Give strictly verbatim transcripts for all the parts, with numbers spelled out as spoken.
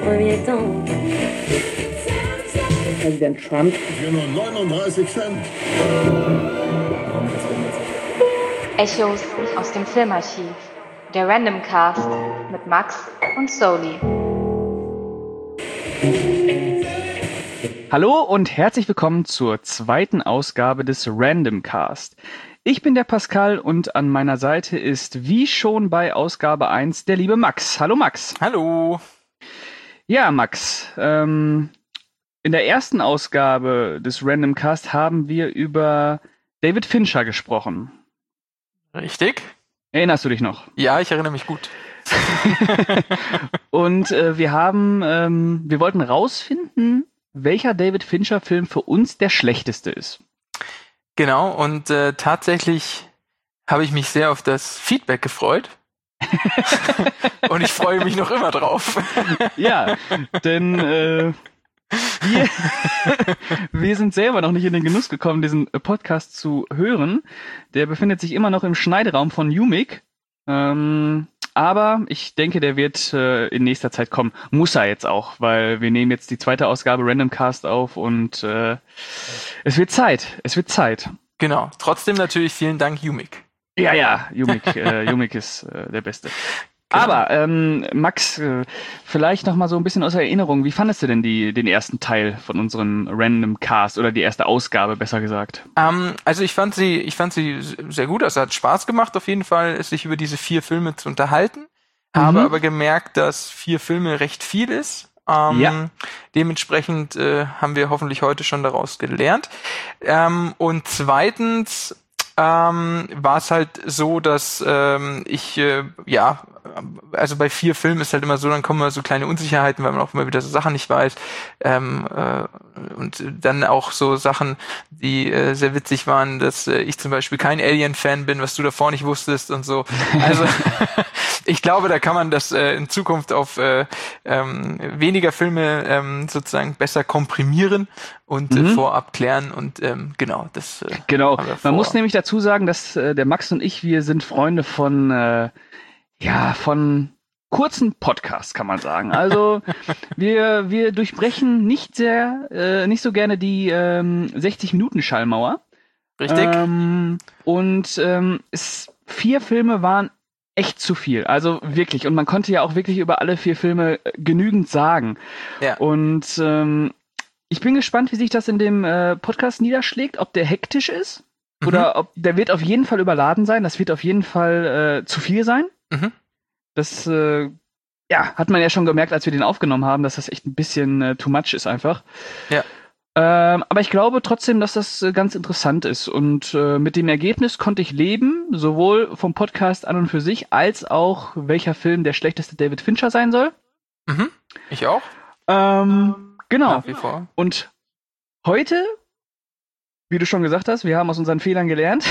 premier temps. Präsident Trump. Für nur neununddreißig Cent. Echos aus dem Filmarchiv. Der Random Cast mit Max und Soli. Hallo und herzlich willkommen zur zweiten Ausgabe des Random Cast. Ich bin der Pascal und an meiner Seite ist wie schon bei Ausgabe eins der liebe Max. Hallo Max. Hallo. Ja, Max, ähm, in der ersten Ausgabe des Random Cast haben wir über David Fincher gesprochen. Richtig. Erinnerst du dich noch? Ja, ich erinnere mich gut. Und äh, wir haben, ähm, wir wollten rausfinden, welcher David Fincher-Film für uns der schlechteste ist. Genau, und äh, tatsächlich habe ich mich sehr auf das Feedback gefreut. Und ich freue mich noch immer drauf. Ja, denn äh, wir, wir sind selber noch nicht in den Genuss gekommen, diesen Podcast zu hören. Der befindet sich immer noch im Schneideraum von Umik. Ähm, aber ich denke, der wird äh, in nächster Zeit kommen. Muss er jetzt auch, weil wir nehmen jetzt die zweite Ausgabe Random Cast auf und äh, es wird Zeit. Es wird Zeit. Genau. Trotzdem natürlich vielen Dank, Umik. Ja, ja, Umik, äh, Umik ist äh, der Beste. Genau. Aber ähm, Max, äh, vielleicht noch mal so ein bisschen aus Erinnerung. Wie fandest du denn die, den ersten Teil von unserem Random Cast oder die erste Ausgabe, besser gesagt? Ähm, also ich fand sie, ich fand sie sehr gut. Es hat Spaß gemacht, auf jeden Fall, sich über diese vier Filme zu unterhalten. Mhm. Habe aber gemerkt, dass vier Filme recht viel ist. Ähm, ja. Dementsprechend äh, haben wir hoffentlich heute schon daraus gelernt. Ähm, und zweitens ähm, war es halt so, dass ähm, ich, äh, ja, also bei vier Filmen ist halt immer so, dann kommen immer so kleine Unsicherheiten, weil man auch immer wieder so Sachen nicht weiß. Ähm, äh, und dann auch so Sachen, die äh, sehr witzig waren, dass äh, ich zum Beispiel kein Alien-Fan bin, was du davor nicht wusstest und so. Also ich glaube, da kann man das äh, in Zukunft auf äh, ähm, weniger Filme ähm, sozusagen besser komprimieren und mhm. äh, vorab klären und ähm, genau, das äh, Genau, man muss nämlich dazu sagen, dass äh, der Max und ich, wir sind Freunde von äh, ja, von kurzen Podcasts, kann man sagen. Also wir wir durchbrechen nicht sehr, äh, nicht so gerne die ähm, sechzig Minuten Schallmauer. Richtig. Ähm, und ähm, es, vier Filme waren echt zu viel. Also wirklich. Und man konnte ja auch wirklich über alle vier Filme genügend sagen. Ja. Und ähm, ich bin gespannt, wie sich das in dem äh, Podcast niederschlägt, ob der hektisch ist mhm. oder ob der wird auf jeden Fall überladen sein. Das wird auf jeden Fall äh, zu viel sein. Mhm. Das äh, ja, hat man ja schon gemerkt, als wir den aufgenommen haben, dass das echt ein bisschen äh, too much ist einfach. Ja. Ähm, aber ich glaube trotzdem, dass das äh, ganz interessant ist. Und äh, mit dem Ergebnis konnte ich leben, sowohl vom Podcast an und für sich, als auch welcher Film der schlechteste David Fincher sein soll. Mhm. Ich auch. Ähm, genau. Nach wie vor. Und heute, wie du schon gesagt hast, wir haben aus unseren Fehlern gelernt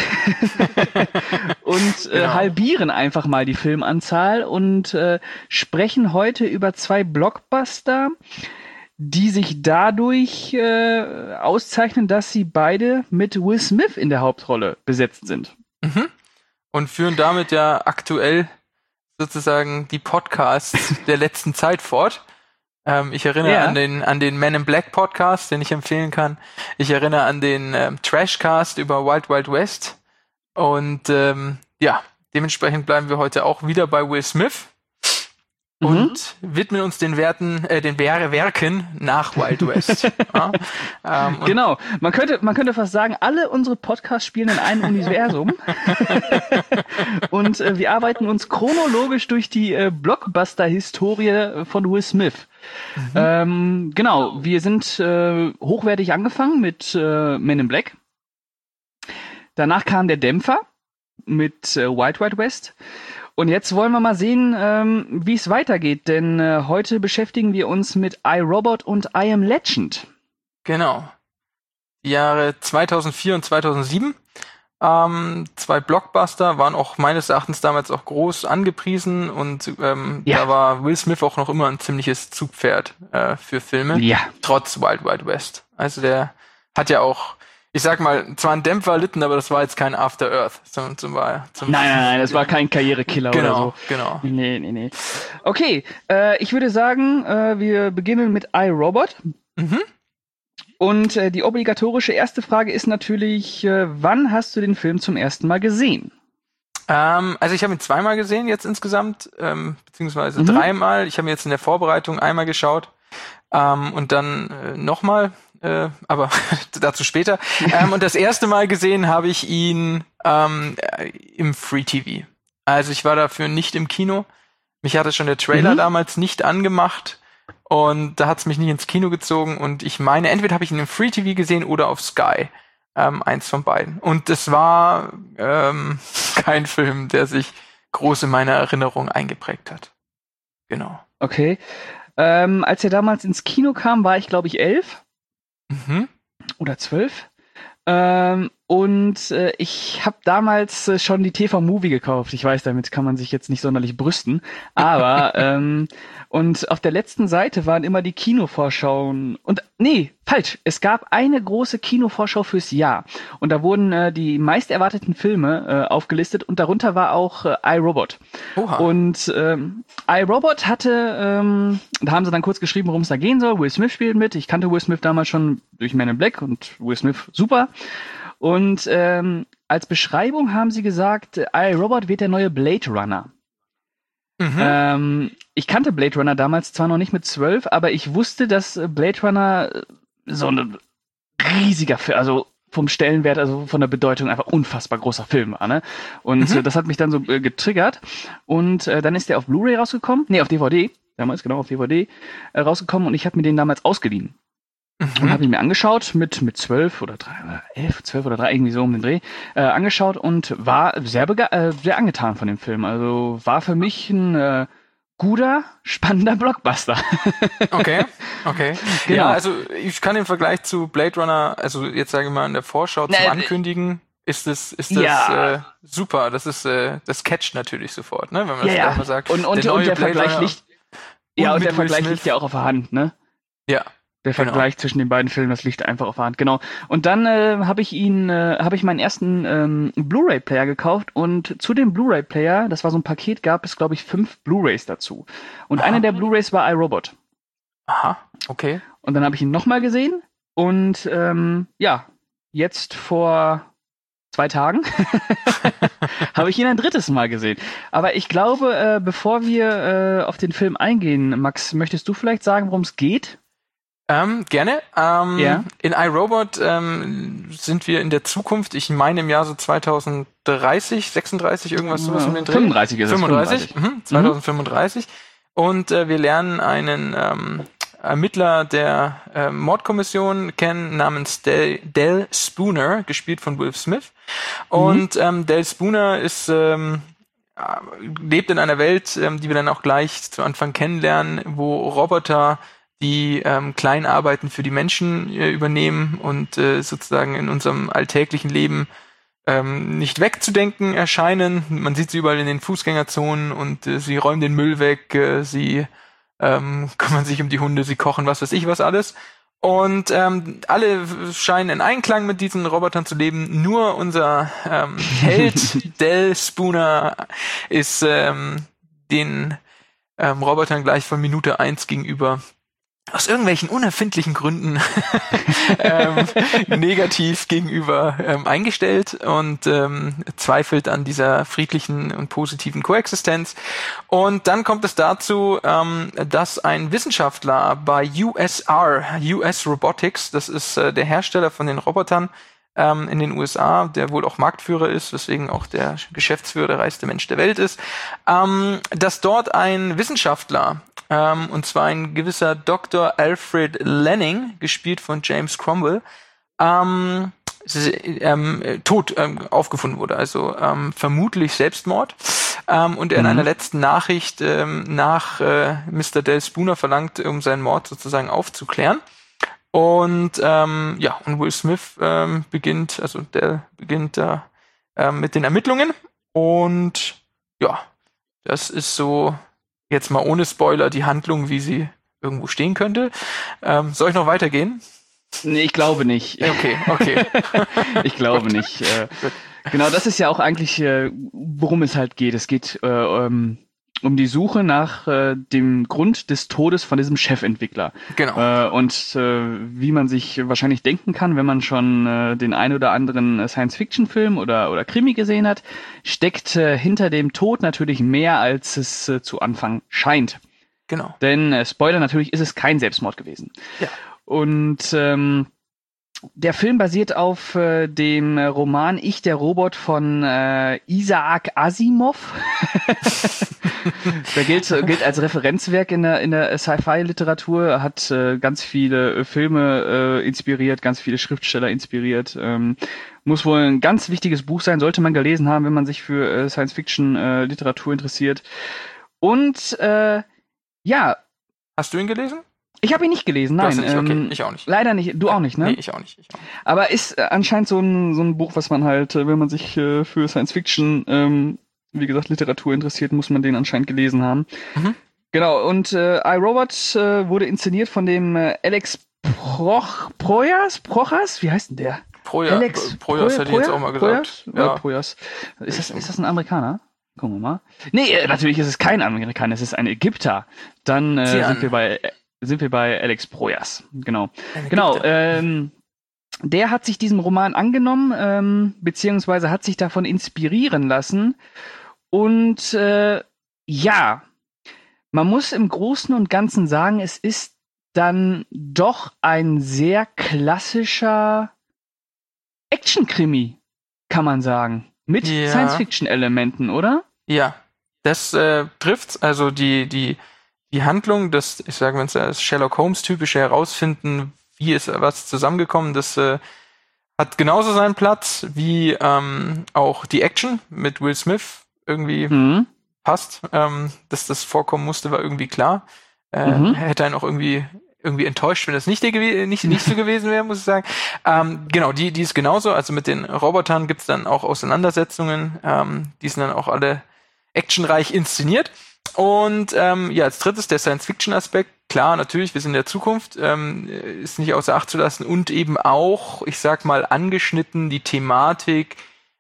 und äh, genau. halbieren einfach mal die Filmanzahl und äh, sprechen heute über zwei Blockbuster, die sich dadurch äh, auszeichnen, dass sie beide mit Will Smith in der Hauptrolle besetzt sind. Mhm. Und führen damit ja aktuell sozusagen die Podcasts der letzten Zeit fort. Ähm, ich erinnere ja. an den an den Men in Black Podcast, den ich empfehlen kann. Ich erinnere an den ähm, Trashcast über Wild Wild West. Und ähm, ja, dementsprechend bleiben wir heute auch wieder bei Will Smith und mhm. widmen uns den Werten, äh, den Wer- Werken nach Wild West. ja, ähm, genau. Man könnte, man könnte fast sagen, alle unsere Podcasts spielen in einem Universum. Und äh, wir arbeiten uns chronologisch durch die äh, Blockbuster-Historie von Will Smith. Mhm. Ähm, genau. Wir sind äh, hochwertig angefangen mit äh, Men in Black. Danach kam der Dämpfer mit äh, Wild Wild West. Und jetzt wollen wir mal sehen, ähm, wie es weitergeht, denn äh, heute beschäftigen wir uns mit iRobot und I Am Legend. Genau. Die Jahre zweitausendvier und zweitausendsieben. Ähm, zwei Blockbuster waren auch meines Erachtens damals auch groß angepriesen und ähm, ja. da war Will Smith auch noch immer ein ziemliches Zugpferd äh, für Filme, ja. trotz Wild Wild West. Also der hat ja auch ich sag mal, zwar ein Dämpfer erlitten, aber das war jetzt kein After Earth. Zum, zum, zum nein, nein, nein, das war kein Karrierekiller genau, oder so. Genau, genau. Nee, nee, nee. Okay, äh, ich würde sagen, äh, wir beginnen mit iRobot. Mhm. Und äh, die obligatorische erste Frage ist natürlich, äh, wann hast du den Film zum ersten Mal gesehen? Ähm, also ich habe ihn zweimal gesehen jetzt insgesamt, ähm, beziehungsweise Mhm. dreimal. Ich habe ihn jetzt in der Vorbereitung einmal geschaut ähm, und dann äh, nochmal, äh, aber dazu später. Ähm, und das erste Mal gesehen habe ich ihn ähm, äh, im Free T V. Also ich war dafür nicht im Kino. Mich hatte schon der Trailer Mhm. damals nicht angemacht. Und da hat's mich nicht ins Kino gezogen. Und ich meine, entweder habe ich ihn im Free T V gesehen oder auf Sky. Ähm, eins von beiden. Und es war ähm, kein Film, der sich groß in meiner Erinnerung eingeprägt hat. Genau. Okay. Ähm, als er damals ins Kino kam, war ich, glaube ich, elf Mhm. oder zwölf. Ähm, und äh, ich habe damals äh, schon die T V-Movie gekauft. Ich weiß, damit kann man sich jetzt nicht sonderlich brüsten. Aber, ähm, und auf der letzten Seite waren immer die Kinovorschauen. Und, nee, falsch. Es gab eine große Kinovorschau fürs Jahr. Und da wurden äh, die meist erwarteten Filme äh, aufgelistet. Und darunter war auch äh, iRobot. Oha. Und ähm, iRobot hatte, ähm, da haben sie dann kurz geschrieben, worum es da gehen soll. Will Smith spielt mit. Ich kannte Will Smith damals schon durch Men in Black und Will Smith super. Und ähm, als Beschreibung haben sie gesagt, iRobot wird der neue Blade Runner. Mhm. Ähm, ich kannte Blade Runner damals zwar noch nicht mit zwölf, aber ich wusste, dass Blade Runner so ein riesiger Film, also vom Stellenwert, also von der Bedeutung einfach unfassbar großer Film war, ne? Und Mhm. äh, das hat mich dann so äh, getriggert. Und äh, dann ist der auf Blu-ray rausgekommen, nee, auf D V D, damals genau auf D V D äh, rausgekommen und ich habe mir den damals ausgeliehen. Und Mhm. habe ihn mir angeschaut, mit mit zwölf oder drei oder elf, zwölf oder drei, irgendwie so um den Dreh, äh, angeschaut und war sehr bege- äh, sehr angetan von dem Film. Also war für mich ein äh, guter, spannender Blockbuster. Okay, okay. Genau. Ja, also ich kann im Vergleich zu Blade Runner, also jetzt sage ich mal in der Vorschau zum Na, äh, Ankündigen, ist das, ist das Ja. äh, super. Das ist, äh, das catcht natürlich sofort, ne? Wenn man Ja, das ja. gleich mal sagt. Und, und, der und neue der Blade Vergleich Runner liegt, ja, und und der mit Will Vergleich Smith. liegt ja auch auf der Hand, ne? Ja. Der Genau. Vergleich zwischen den beiden Filmen, das liegt einfach auf der Hand, genau. Und dann äh, habe ich ihn, äh, habe ich meinen ersten ähm, Blu-ray-Player gekauft und zu dem Blu-ray-Player, das war so ein Paket, gab es, glaube ich, fünf Blu-rays dazu. Und Aha. eine der Blu-rays war iRobot. Aha, okay. Und dann habe ich ihn nochmal gesehen und ähm, ja, jetzt vor zwei Tagen habe ich ihn ein drittes Mal gesehen. Aber ich glaube, äh, bevor wir äh, auf den Film eingehen, Max, möchtest du vielleicht sagen, worum es geht? Ähm, gerne. Ähm, Ja. In iRobot ähm, sind wir in der Zukunft, ich meine im Jahr so zwanzig dreißig, sechsunddreißig, irgendwas sowas um den Dreh. fünfunddreißig ist es. fünfunddreißig, mhm, zwanzig fünfunddreißig. Und äh, wir lernen einen ähm, Ermittler der äh, Mordkommission kennen namens Del, Del Spooner, gespielt von Will Smith. Und ähm, Del Spooner ist ähm, lebt in einer Welt, ähm, die wir dann auch gleich zu Anfang kennenlernen, wo Roboter die ähm, Kleinarbeiten für die Menschen äh, übernehmen und äh, sozusagen in unserem alltäglichen Leben ähm, nicht wegzudenken erscheinen. Man sieht sie überall in den Fußgängerzonen und äh, sie räumen den Müll weg, äh, sie ähm, kümmern sich um die Hunde, sie kochen, was weiß ich was alles. Und ähm, alle scheinen in Einklang mit diesen Robotern zu leben. Nur unser ähm, Held Del Spooner ist ähm, den ähm, Robotern gleich von Minute eins gegenüber aus irgendwelchen unerfindlichen Gründen ähm, negativ gegenüber ähm, eingestellt und ähm, zweifelt an dieser friedlichen und positiven Koexistenz. Und dann kommt es dazu, ähm, dass ein Wissenschaftler bei U S R, U S Robotics, das ist äh, der Hersteller von den Robotern ähm, in den U S A, der wohl auch Marktführer ist, weswegen auch der Geschäftsführer der reichste Mensch der Welt ist, ähm, dass dort ein Wissenschaftler Ähm, und zwar ein gewisser Doktor Alfred Lanning, gespielt von James Cromwell, ähm, ähm, tot ähm, aufgefunden wurde, also ähm, vermutlich Selbstmord. Ähm, und er in Mhm. einer letzten Nachricht ähm, nach äh, Mister Del Spooner verlangt, um seinen Mord sozusagen aufzuklären. Und ähm, ja, und Will Smith ähm, beginnt, also Del beginnt da ähm, mit den Ermittlungen. Und ja, das ist so jetzt mal ohne Spoiler die Handlung, wie sie irgendwo stehen könnte. Ähm, soll ich noch weitergehen? Nee, ich glaube nicht. Okay, okay. Ich glaube nicht. Äh, genau, das ist ja auch eigentlich, äh, worum es halt geht. Es geht äh, um, um die Suche nach äh, dem Grund des Todes von diesem Chefentwickler. Genau. Äh, und äh, wie man sich wahrscheinlich denken kann, wenn man schon äh, den ein oder anderen Science-Fiction-Film oder, oder Krimi gesehen hat, steckt äh, hinter dem Tod natürlich mehr, als es äh, zu Anfang scheint. Genau. Denn, äh, Spoiler, natürlich ist es kein Selbstmord gewesen. Ja. Und ähm, der Film basiert auf äh, dem Roman Ich, der Robot von äh, Isaac Asimov. Der gilt, gilt als Referenzwerk in der, in der Sci-Fi-Literatur, hat äh, ganz viele Filme äh, inspiriert, ganz viele Schriftsteller inspiriert. Ähm, muss wohl ein ganz wichtiges Buch sein, sollte man gelesen haben, wenn man sich für äh, Science-Fiction-Literatur äh, interessiert. Und äh, ja. Hast du ihn gelesen? Ich habe ihn nicht gelesen, nein. Nicht, okay. Ähm, ich auch nicht. Leider nicht. Du auch nicht, ne? Nee, ich auch nicht. Ich auch nicht. Aber ist äh, anscheinend so ein, so ein Buch, was man halt, äh, wenn man sich äh, für Science-Fiction, ähm, wie gesagt, Literatur interessiert, muss man den anscheinend gelesen haben. Mhm. Genau, und äh, iRobot äh, wurde inszeniert von dem äh, Alex Proch, Proyas? Prochas? Wie heißt denn der? Proja, Alex Projas hätte ich jetzt auch mal gesagt. Projas? Ja. Projas. Ist das, ist das ein Amerikaner? Gucken wir mal. Nee, äh, natürlich ist es kein Amerikaner, es ist ein Ägypter. Dann äh, sind wir bei... Äh, sind wir bei Alex Proyas. Genau. Genau. Ähm, der hat sich diesem Roman angenommen, ähm, beziehungsweise hat sich davon inspirieren lassen. Und äh, ja, man muss im Großen und Ganzen sagen, es ist dann doch ein sehr klassischer Action-Krimi, kann man sagen. Mit ja. Science-Fiction-Elementen, oder? Ja, das äh, trifft's. Also die, die Die Handlung, das, ich sage, wenn es das Sherlock Holmes-typische Herausfinden, wie ist was zusammengekommen, das äh, hat genauso seinen Platz wie ähm, auch die Action mit Will Smith irgendwie mhm. passt. Ähm, dass das vorkommen musste, war irgendwie klar. Äh, mhm. Hätte einen auch irgendwie irgendwie enttäuscht, wenn das nicht, der, nicht, nicht so gewesen wäre, muss ich sagen. Ähm, genau, die, die ist genauso. Also mit den Robotern gibt's dann auch Auseinandersetzungen. Ähm, die sind dann auch alle actionreich inszeniert. Und ähm, ja, als drittes der Science-Fiction-Aspekt. Klar, natürlich, wir sind in der Zukunft, ähm, ist nicht außer Acht zu lassen. Und eben auch, ich sag mal, angeschnitten die Thematik,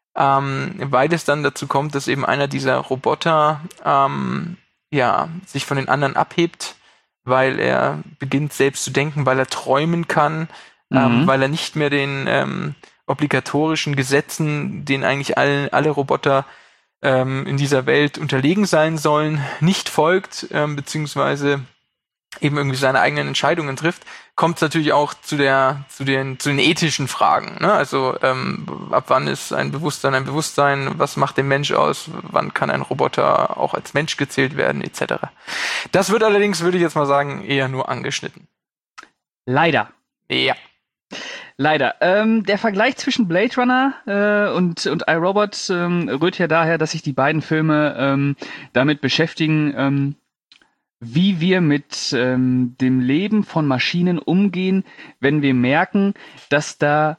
ähm, weil es dann dazu kommt, dass eben einer dieser Roboter ähm, ja sich von den anderen abhebt, weil er beginnt selbst zu denken, weil er träumen kann, mhm. ähm, weil er nicht mehr den ähm, obligatorischen Gesetzen, denen eigentlich alle, alle Roboter ähm, in dieser Welt unterlegen sein sollen, nicht folgt, ähm, beziehungsweise eben irgendwie seine eigenen Entscheidungen trifft, kommt es natürlich auch zu der, zu den, zu den ethischen Fragen. Ne? Also ähm, ab wann ist ein Bewusstsein ein Bewusstsein? Was macht den Mensch aus? Wann kann ein Roboter auch als Mensch gezählt werden, et cetera. Das wird allerdings, würde ich jetzt mal sagen, eher nur angeschnitten. Leider. Ja. Leider. Ähm, der Vergleich zwischen Blade Runner äh, und, und iRobot ähm, rührt ja daher, dass sich die beiden Filme ähm, damit beschäftigen, ähm, wie wir mit ähm, dem Leben von Maschinen umgehen, wenn wir merken, dass da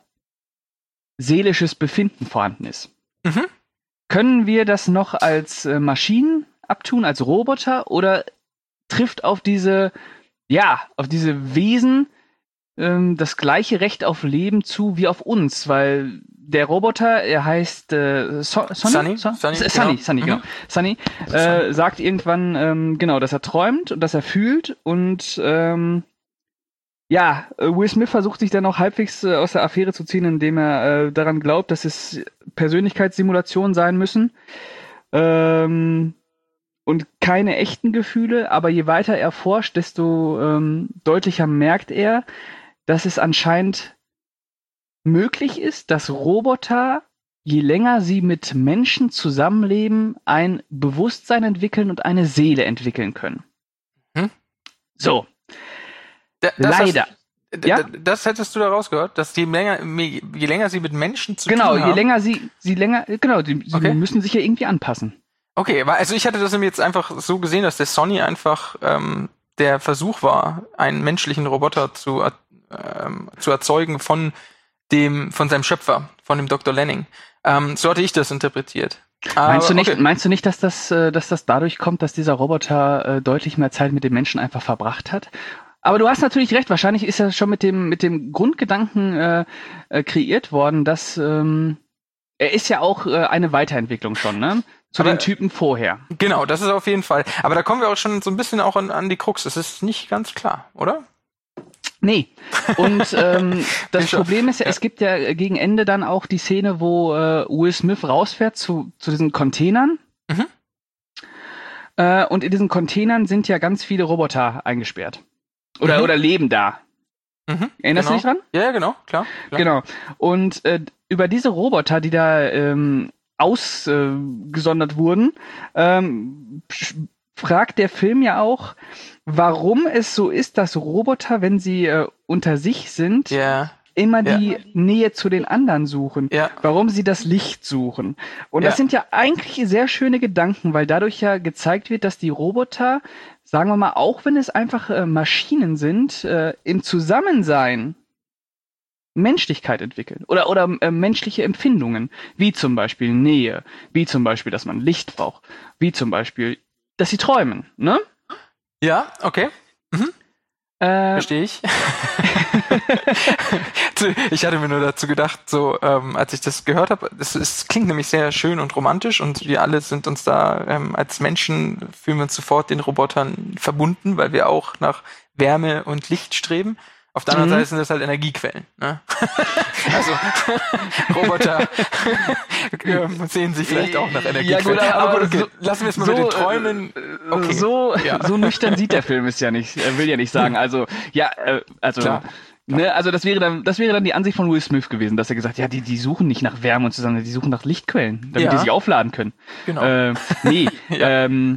seelisches Befinden vorhanden ist. Mhm. Können wir das noch als äh, Maschinen abtun, als Roboter, oder trifft auf diese, ja, auf diese Wesen ähm, das gleiche Recht auf Leben zu wie auf uns? Weil der Roboter, er heißt äh, so, Sonny? Sunny, so? Sunny, S- Sunny, genau. Sunny, genau. Mhm. Sunny äh, sagt irgendwann, ähm, genau, dass er träumt und dass er fühlt, und ähm, ja, Will Smith versucht sich dann auch halbwegs äh, aus der Affäre zu ziehen, indem er äh, daran glaubt, dass es Persönlichkeitssimulationen sein müssen ähm, und keine echten Gefühle. Aber je weiter er forscht, desto ähm, deutlicher merkt er, dass es anscheinend möglich ist, dass Roboter, je länger sie mit Menschen zusammenleben, ein Bewusstsein entwickeln und eine Seele entwickeln können. Hm? So. Da, das Leider. Hast, ja? Das hättest du da rausgehört, dass je länger, je länger sie mit Menschen zu genau, tun haben. Genau, je länger sie, sie länger, genau, die, sie okay. müssen sich ja irgendwie anpassen. Okay, also ich hatte das jetzt einfach so gesehen, dass der Sonny einfach ähm, der Versuch war, einen menschlichen Roboter zu, ähm, zu erzeugen von dem, von seinem Schöpfer, von dem Doktor Lanning. Ähm, so hatte ich das interpretiert. Aber, meinst du nicht, okay. meinst du nicht, dass das, dass das dadurch kommt, dass dieser Roboter äh, deutlich mehr Zeit mit dem Menschen einfach verbracht hat? Aber du hast natürlich recht, wahrscheinlich ist er schon mit dem, mit dem Grundgedanken äh, äh, kreiert worden, dass ähm, er ist ja auch äh, eine Weiterentwicklung schon, ne? Zu aber, den Typen vorher. Genau, das ist auf jeden Fall. Aber da kommen wir auch schon so ein bisschen auch an, an die Krux. Das ist nicht ganz klar, oder? Nee. Und ähm, das Problem ist ja, es gibt ja gegen Ende dann auch die Szene, wo äh, Will Smith rausfährt zu, zu diesen Containern. Mhm. Äh, und in diesen Containern sind ja ganz viele Roboter eingesperrt. Oder, mhm. oder leben da. Mhm, Erinnerst genau. du dich dran? Ja, ja, genau, klar. klar. Genau. Und äh, über diese Roboter, die da ähm, ausgesondert äh, wurden, ähm, fragt der Film ja auch, warum es so ist, dass Roboter, wenn sie äh, unter sich sind, yeah. immer ja. die Nähe zu den anderen suchen. Ja. Warum sie das Licht suchen. Und ja. das sind ja eigentlich sehr schöne Gedanken, weil dadurch ja gezeigt wird, dass die Roboter, sagen wir mal, auch wenn es einfach äh, Maschinen sind, äh, im Zusammensein Menschlichkeit entwickeln oder oder äh, menschliche Empfindungen, wie zum Beispiel Nähe, wie zum Beispiel, dass man Licht braucht, wie zum Beispiel, dass sie träumen, ne? Ja, okay. Mhm. Äh, Verstehe ich. Ich hatte mir nur dazu gedacht, so ähm, als ich das gehört habe, es, es klingt nämlich sehr schön und romantisch und wir alle sind uns da ähm, als Menschen, fühlen wir uns sofort den Robotern verbunden, weil wir auch nach Wärme und Licht streben. Auf der anderen Mhm. Seite sind das halt Energiequellen. Ne? Also Roboter sehen sich vielleicht auch nach Energiequellen. Ja, gut, aber, aber gut, okay. so, lassen wir es mal so, mit den Träumen. Okay. So, ja. so nüchtern sieht der Film es ja nicht. Er will ja nicht sagen. Also ja, äh, also Klar. ne, also das wäre dann, das wäre dann die Ansicht von Will Smith gewesen, dass er gesagt, ja, die, die suchen nicht nach Wärme und zusammen, die suchen nach Lichtquellen, damit Ja. die sich aufladen können. Genau. Äh, nee. Ja. ähm,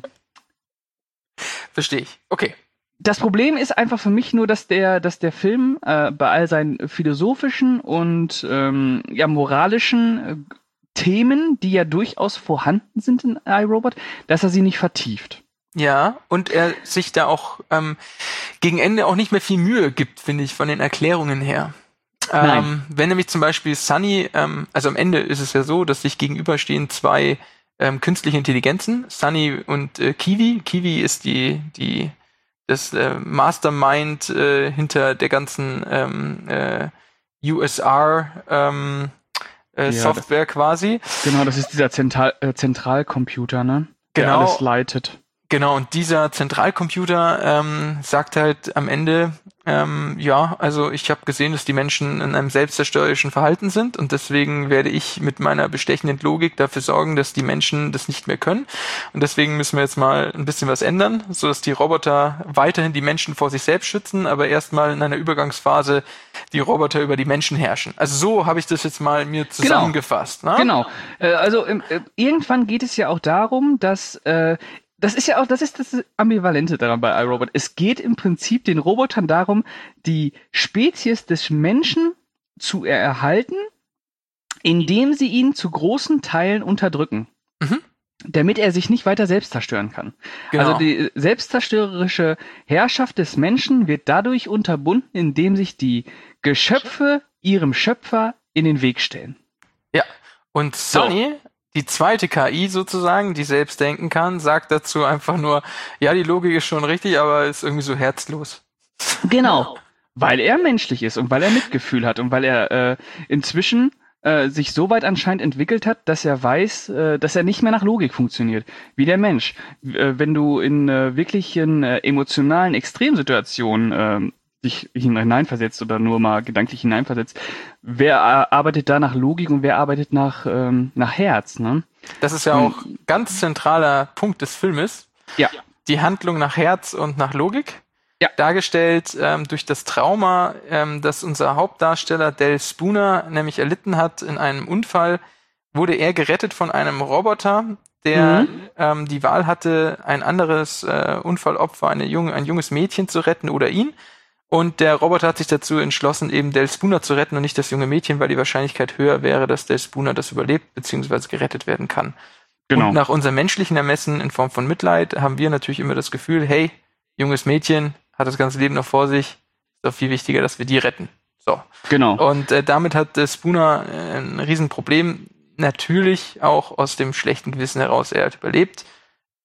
Verstehe ich. Okay. Das Problem ist einfach für mich nur, dass der, dass der Film äh, bei all seinen philosophischen und ähm, ja moralischen äh, Themen, die ja durchaus vorhanden sind in iRobot, dass er sie nicht vertieft. Ja, und er sich da auch ähm, gegen Ende auch nicht mehr viel Mühe gibt, finde ich, von den Erklärungen her. Ähm, wenn nämlich zum Beispiel Sunny, ähm, also am Ende ist es ja so, dass sich gegenüberstehen zwei ähm, künstliche Intelligenzen, Sunny und äh, Kiwi. Kiwi ist die, die das äh, Mastermind äh, hinter der ganzen ähm, äh, U S R ähm, äh, Ja, Software quasi. Genau, das ist dieser Zentral, äh, Zentralcomputer, ne? Der Genau. alles leitet. Genau, und dieser Zentralcomputer ähm, sagt halt am Ende, ähm, ja, also ich habe gesehen, dass die Menschen in einem selbstzerstörerischen Verhalten sind und deswegen werde ich mit meiner bestechenden Logik dafür sorgen, dass die Menschen das nicht mehr können. Und deswegen müssen wir jetzt mal ein bisschen was ändern, sodass die Roboter weiterhin die Menschen vor sich selbst schützen, aber erstmal in einer Übergangsphase die Roboter über die Menschen herrschen. Also so habe ich das jetzt mal mir zusammengefasst. Genau, ne? genau. Äh, also äh, irgendwann geht es ja auch darum, dass äh, das ist ja auch, das ist das Ambivalente daran bei iRobot. Es geht im Prinzip den Robotern darum, die Spezies des Menschen zu erhalten, indem sie ihn zu großen Teilen unterdrücken. Mhm. Damit er sich nicht weiter selbst zerstören kann. Genau. Also die selbstzerstörerische Herrschaft des Menschen wird dadurch unterbunden, indem sich die Geschöpfe ihrem Schöpfer in den Weg stellen. Ja, und Sunny, so. Die zweite K I sozusagen, die selbst denken kann, sagt dazu einfach nur, ja, die Logik ist schon richtig, aber ist irgendwie so herzlos. Genau, weil er menschlich ist und weil er Mitgefühl hat und weil er äh, inzwischen äh, sich so weit anscheinend entwickelt hat, dass er weiß, äh, dass er nicht mehr nach Logik funktioniert, wie der Mensch. Äh, wenn du in äh, wirklichen äh, emotionalen Extremsituationen äh, dich hineinversetzt oder nur mal gedanklich hineinversetzt, wer äh, arbeitet da nach Logik und wer arbeitet nach, ähm, nach Herz, ne? Das ist ja auch ein ganz zentraler Punkt des Filmes. Ja. Die Handlung nach Herz und nach Logik. Ja. Dargestellt ähm, durch das Trauma, ähm, das unser Hauptdarsteller Del Spooner nämlich erlitten hat in einem Unfall, wurde er gerettet von einem Roboter, der mhm. ähm, die Wahl hatte, ein anderes äh, Unfallopfer, eine junge, ein junges Mädchen zu retten oder ihn. Und der Roboter hat sich dazu entschlossen, eben Del Spooner zu retten und nicht das junge Mädchen, weil die Wahrscheinlichkeit höher wäre, dass Del Spooner das überlebt bzw. gerettet werden kann. Genau. Und nach unserem menschlichen Ermessen in Form von Mitleid haben wir natürlich immer das Gefühl, hey, junges Mädchen hat das ganze Leben noch vor sich, ist doch viel wichtiger, dass wir die retten. So. Genau. Und äh, damit hat äh, Spooner äh, ein Riesenproblem. Natürlich auch aus dem schlechten Gewissen heraus, er hat überlebt.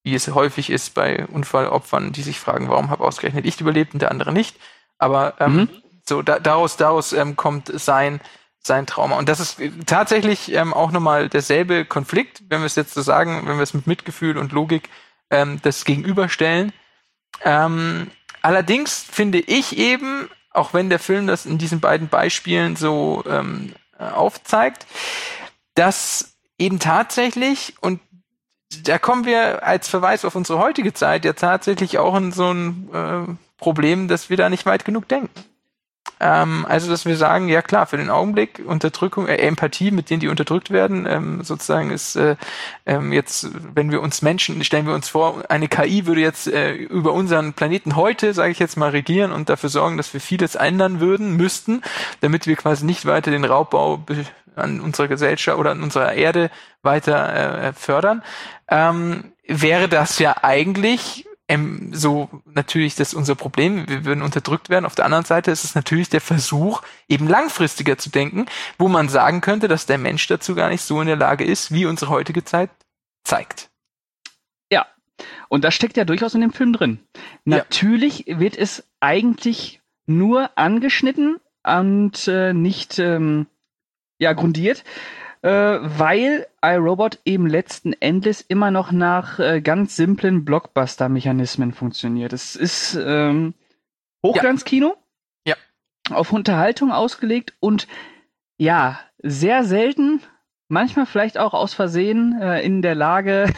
wie es häufig ist bei Unfallopfern, die sich fragen, warum habe ausgerechnet ich überlebt und der andere nicht. Aber ähm, mhm. so da, daraus daraus ähm, kommt sein sein Trauma. Und das ist tatsächlich ähm, auch nochmal derselbe Konflikt, wenn wir es jetzt so sagen, wenn wir es mit Mitgefühl und Logik ähm, das gegenüberstellen. Ähm, allerdings finde ich eben, auch wenn der Film das in diesen beiden Beispielen so ähm, aufzeigt, dass eben tatsächlich, und da kommen wir als Verweis auf unsere heutige Zeit ja tatsächlich auch in so ein äh, Problem, dass wir da nicht weit genug denken. Ähm, also, dass wir sagen, ja klar, für den Augenblick Unterdrückung, äh, Empathie mit denen, die unterdrückt werden, ähm, sozusagen ist äh, ähm, jetzt, wenn wir uns Menschen, stellen wir uns vor, eine K I würde jetzt äh, über unseren Planeten heute, sage ich jetzt mal, regieren und dafür sorgen, dass wir vieles ändern würden, müssten, damit wir quasi nicht weiter den Raubbau be- an unserer Gesellschaft oder an unserer Erde weiter äh, fördern, ähm, wäre das ja eigentlich Ähm, so natürlich das ist unser Problem, wir würden unterdrückt werden. Auf der anderen Seite ist es natürlich der Versuch, eben langfristiger zu denken, wo man sagen könnte, dass der Mensch dazu gar nicht so in der Lage ist, wie unsere heutige Zeit zeigt. Ja, und das steckt ja durchaus in dem Film drin. Ja. Natürlich wird es eigentlich nur angeschnitten und äh, nicht ähm, ja grundiert, Äh, weil iRobot eben letzten Endes immer noch nach äh, ganz simplen Blockbuster-Mechanismen funktioniert. Es ist ähm, Hochglanzkino, ja. auf Unterhaltung ausgelegt und ja, sehr selten, manchmal vielleicht auch aus Versehen äh, in der Lage,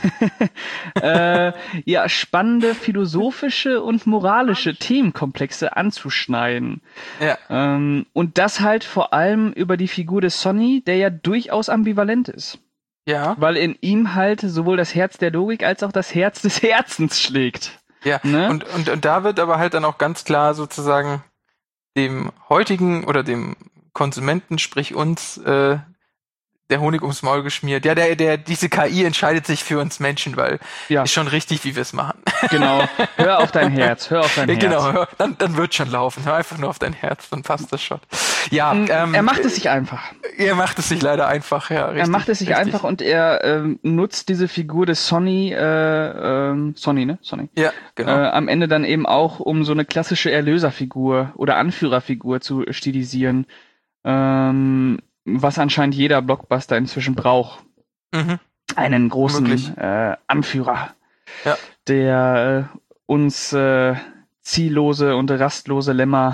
äh, ja, spannende philosophische und moralische Themenkomplexe anzuschneiden. Ja. Ähm, und das halt vor allem über die Figur des Sonny, der ja durchaus ambivalent ist. Ja. Weil in ihm halt sowohl das Herz der Logik als auch das Herz des Herzens schlägt. Ja, ne? und, und, und da wird aber halt dann auch ganz klar sozusagen dem heutigen oder dem Konsumenten, sprich uns, äh, der Honig ums Maul geschmiert. Ja, der, der, diese K I entscheidet sich für uns Menschen, weil ja. ist schon richtig, wie wir es machen. Genau. Hör auf dein Herz, hör auf dein ja, Herz. Genau, hör, dann, dann wird schon laufen. Hör einfach nur auf dein Herz, dann passt das schon. Ja, ähm, er macht es sich einfach. Er macht es sich leider einfach, ja. Richtig, er macht es sich richtig. einfach und er ähm, nutzt diese Figur des Sonny, äh, ähm, Sonny, ne? Sonny. Ja, genau. Äh, am Ende dann eben auch, um so eine klassische Erlöserfigur oder Anführerfigur zu stilisieren. Ähm, was anscheinend jeder Blockbuster inzwischen braucht. Mhm. Einen großen äh, Anführer, ja. der äh, uns äh, ziellose und rastlose Lämmer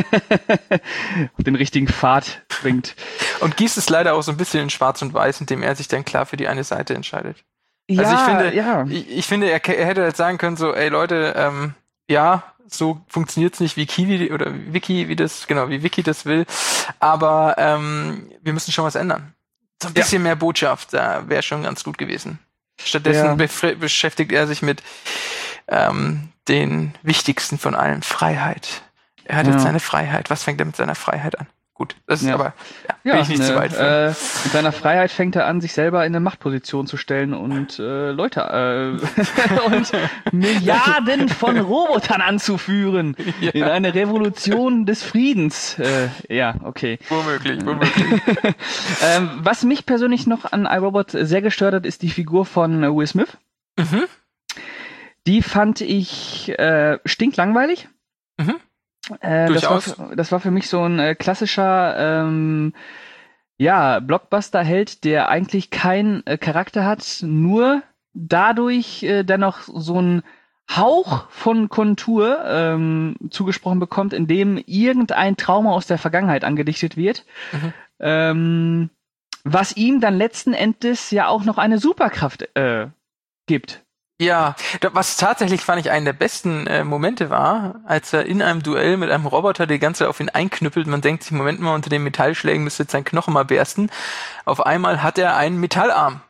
auf den richtigen Pfad bringt. Und gießt es leider auch so ein bisschen in Schwarz und Weiß, indem er sich dann klar für die eine Seite entscheidet. Ja, also ich finde, ja. ich, ich finde, er, er hätte halt sagen können, so, ey Leute, ähm, ja, so funktioniert's nicht wie Kiwi oder Wiki, wie das, genau, wie Wiki das will. Aber ähm, wir müssen schon was ändern. So ein bisschen ja. mehr Botschaft, da wäre schon ganz gut gewesen. Stattdessen ja. bef- beschäftigt er sich mit ähm, den wichtigsten von allen, Freiheit. Er hat ja. jetzt seine Freiheit. Was fängt er mit seiner Freiheit an? Gut, das ist ja. aber, ja, ja, bin ich nicht ne, zu weit für. Äh, mit seiner Freiheit fängt er an, sich selber in eine Machtposition zu stellen und äh, Leute äh, und Milliarden von Robotern anzuführen ja. in eine Revolution des Friedens. Äh, ja, okay. Womöglich, womöglich. ähm, was mich persönlich noch an iRobot sehr gestört hat, ist die Figur von äh, Will Smith. Mhm. Die fand ich äh, stinklangweilig. Mhm. Äh, das, war für, das war für mich so ein äh, klassischer ähm, ja, Blockbuster-Held, der eigentlich keinen äh, Charakter hat, nur dadurch äh, dennoch so ein Hauch von Kontur ähm, zugesprochen bekommt, in dem irgendein Trauma aus der Vergangenheit angedichtet wird, mhm. ähm, was ihm dann letzten Endes ja auch noch eine Superkraft äh, gibt. Ja, was tatsächlich, fand ich, einen der besten äh, Momente war, als er in einem Duell mit einem Roboter die ganze Zeit auf ihn einknüppelt. Man denkt sich, Moment mal, unter den Metallschlägen müsste jetzt sein Knochen mal bersten. Auf einmal hat er einen Metallarm.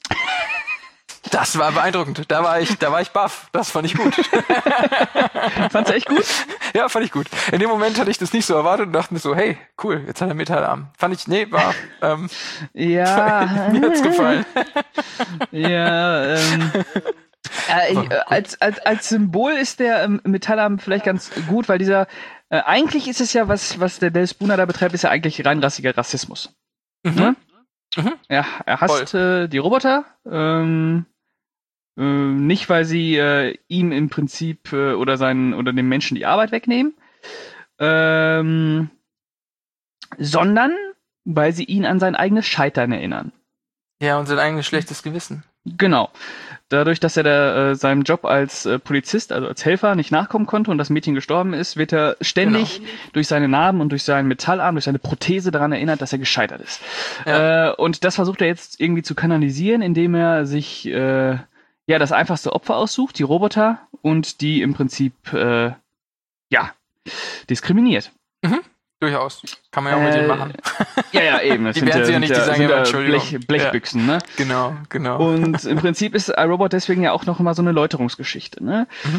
Das war beeindruckend. Da war ich, da war ich baff. Das fand ich gut. Fand's echt gut? Ja, fand ich gut. In dem Moment hatte ich das nicht so erwartet und dachte mir so, hey, cool, jetzt hat er einen Metallarm. Fand ich, nee, war, ähm, ja. mir hat's gefallen. Ja, ähm. Äh, ich, äh, als, als, als Symbol ist der ähm, Metallarm vielleicht ganz gut, weil dieser, äh, eigentlich ist es ja, was, was der Del Spooner da betreibt, ist ja eigentlich reinrassiger Rassismus. Mhm. Ne? Mhm. Ja, er hasst äh, die Roboter, ähm, Äh, nicht, weil sie äh, ihm im Prinzip äh, oder seinen oder dem Menschen die Arbeit wegnehmen, ähm, sondern weil sie ihn an sein eigenes Scheitern erinnern. Ja, und sein eigenes schlechtes Gewissen. Genau. Dadurch, dass er da, äh, seinem Job als äh, Polizist, also als Helfer, nicht nachkommen konnte und das Mädchen gestorben ist, wird er ständig genau. durch seine Narben und durch seinen Metallarm, durch seine Prothese daran erinnert, dass er gescheitert ist. Ja. Äh, und das versucht er jetzt irgendwie zu kanalisieren, indem er sich äh, ja das einfachste Opfer aussucht, die Roboter, und die im Prinzip äh, ja diskriminiert. Mhm. Durchaus. Kann man ja auch äh, mit denen machen. Ja, ja, eben. Die werden sie ja nicht designen, Entschuldigung. Blech, Blechbüchsen, ja. ne? Genau, genau. Und im Prinzip ist iRobot deswegen ja auch noch mal so eine Läuterungsgeschichte, ne? Mhm.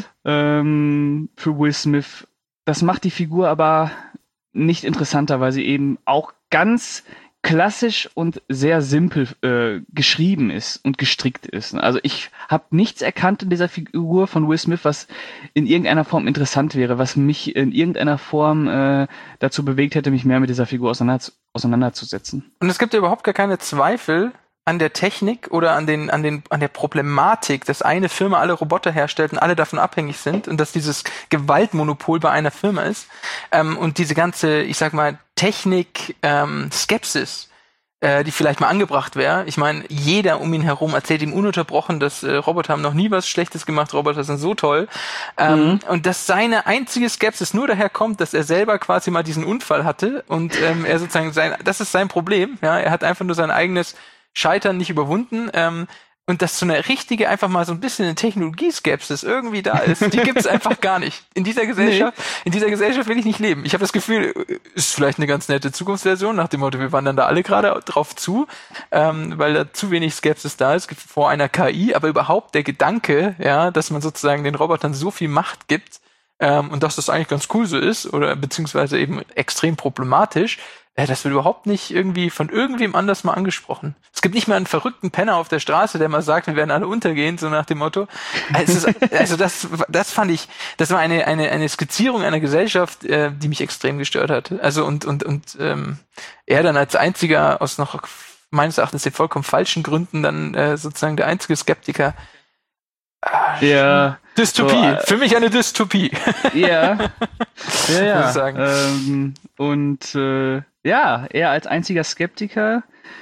Ähm, für Will Smith. Das macht die Figur aber nicht interessanter, weil sie eben auch ganz klassisch und sehr simpel äh, geschrieben ist und gestrickt ist. Also ich habe nichts erkannt in dieser Figur von Will Smith, was in irgendeiner Form interessant wäre, was mich in irgendeiner Form äh, dazu bewegt hätte, mich mehr mit dieser Figur auseinander, auseinanderzusetzen. Und es gibt ja überhaupt gar keine Zweifel an der Technik oder an den an den an der Problematik, dass eine Firma alle Roboter herstellt und alle davon abhängig sind und dass dieses Gewaltmonopol bei einer Firma ist, ähm, und diese ganze, ich sag mal, Technik ähm, Skepsis, äh, die vielleicht mal angebracht wäre. Ich meine, jeder um ihn herum erzählt ihm ununterbrochen, dass äh, Roboter haben noch nie was Schlechtes gemacht, Roboter sind so toll. Ähm, mhm. Und dass seine einzige Skepsis nur daher kommt, dass er selber quasi mal diesen Unfall hatte und ähm, er sozusagen sein, das ist sein Problem. Ja, er hat einfach nur sein eigenes Scheitern nicht überwunden, ähm, und dass so eine richtige, einfach mal so ein bisschen eine Technologieskepsis irgendwie da ist, die gibt's einfach gar nicht. In dieser Gesellschaft, nee. in dieser Gesellschaft will ich nicht leben. Ich habe das Gefühl, ist vielleicht eine ganz nette Zukunftsversion, nach dem Motto, wir wandern da alle gerade drauf zu, ähm, weil da zu wenig Skepsis da ist vor einer K I, aber überhaupt der Gedanke, ja, dass man sozusagen den Robotern so viel Macht gibt, ähm, und dass das eigentlich ganz cool so ist, oder beziehungsweise eben extrem problematisch, das wird überhaupt nicht irgendwie von irgendwem anders mal angesprochen. Es gibt nicht mal einen verrückten Penner auf der Straße, der mal sagt, wir werden alle untergehen, so nach dem Motto. Also, also das, das fand ich, das war eine eine eine Skizzierung einer Gesellschaft, äh, die mich extrem gestört hat. Also und und und ähm, er dann als einziger aus noch meines Erachtens den vollkommen falschen Gründen dann äh, sozusagen der einzige Skeptiker. Ja. Dystopie. So, äh, Für mich eine Dystopie. Ja. Ja, ja. Muss ich sagen. Ähm, und äh, ja, er als einziger Skeptiker,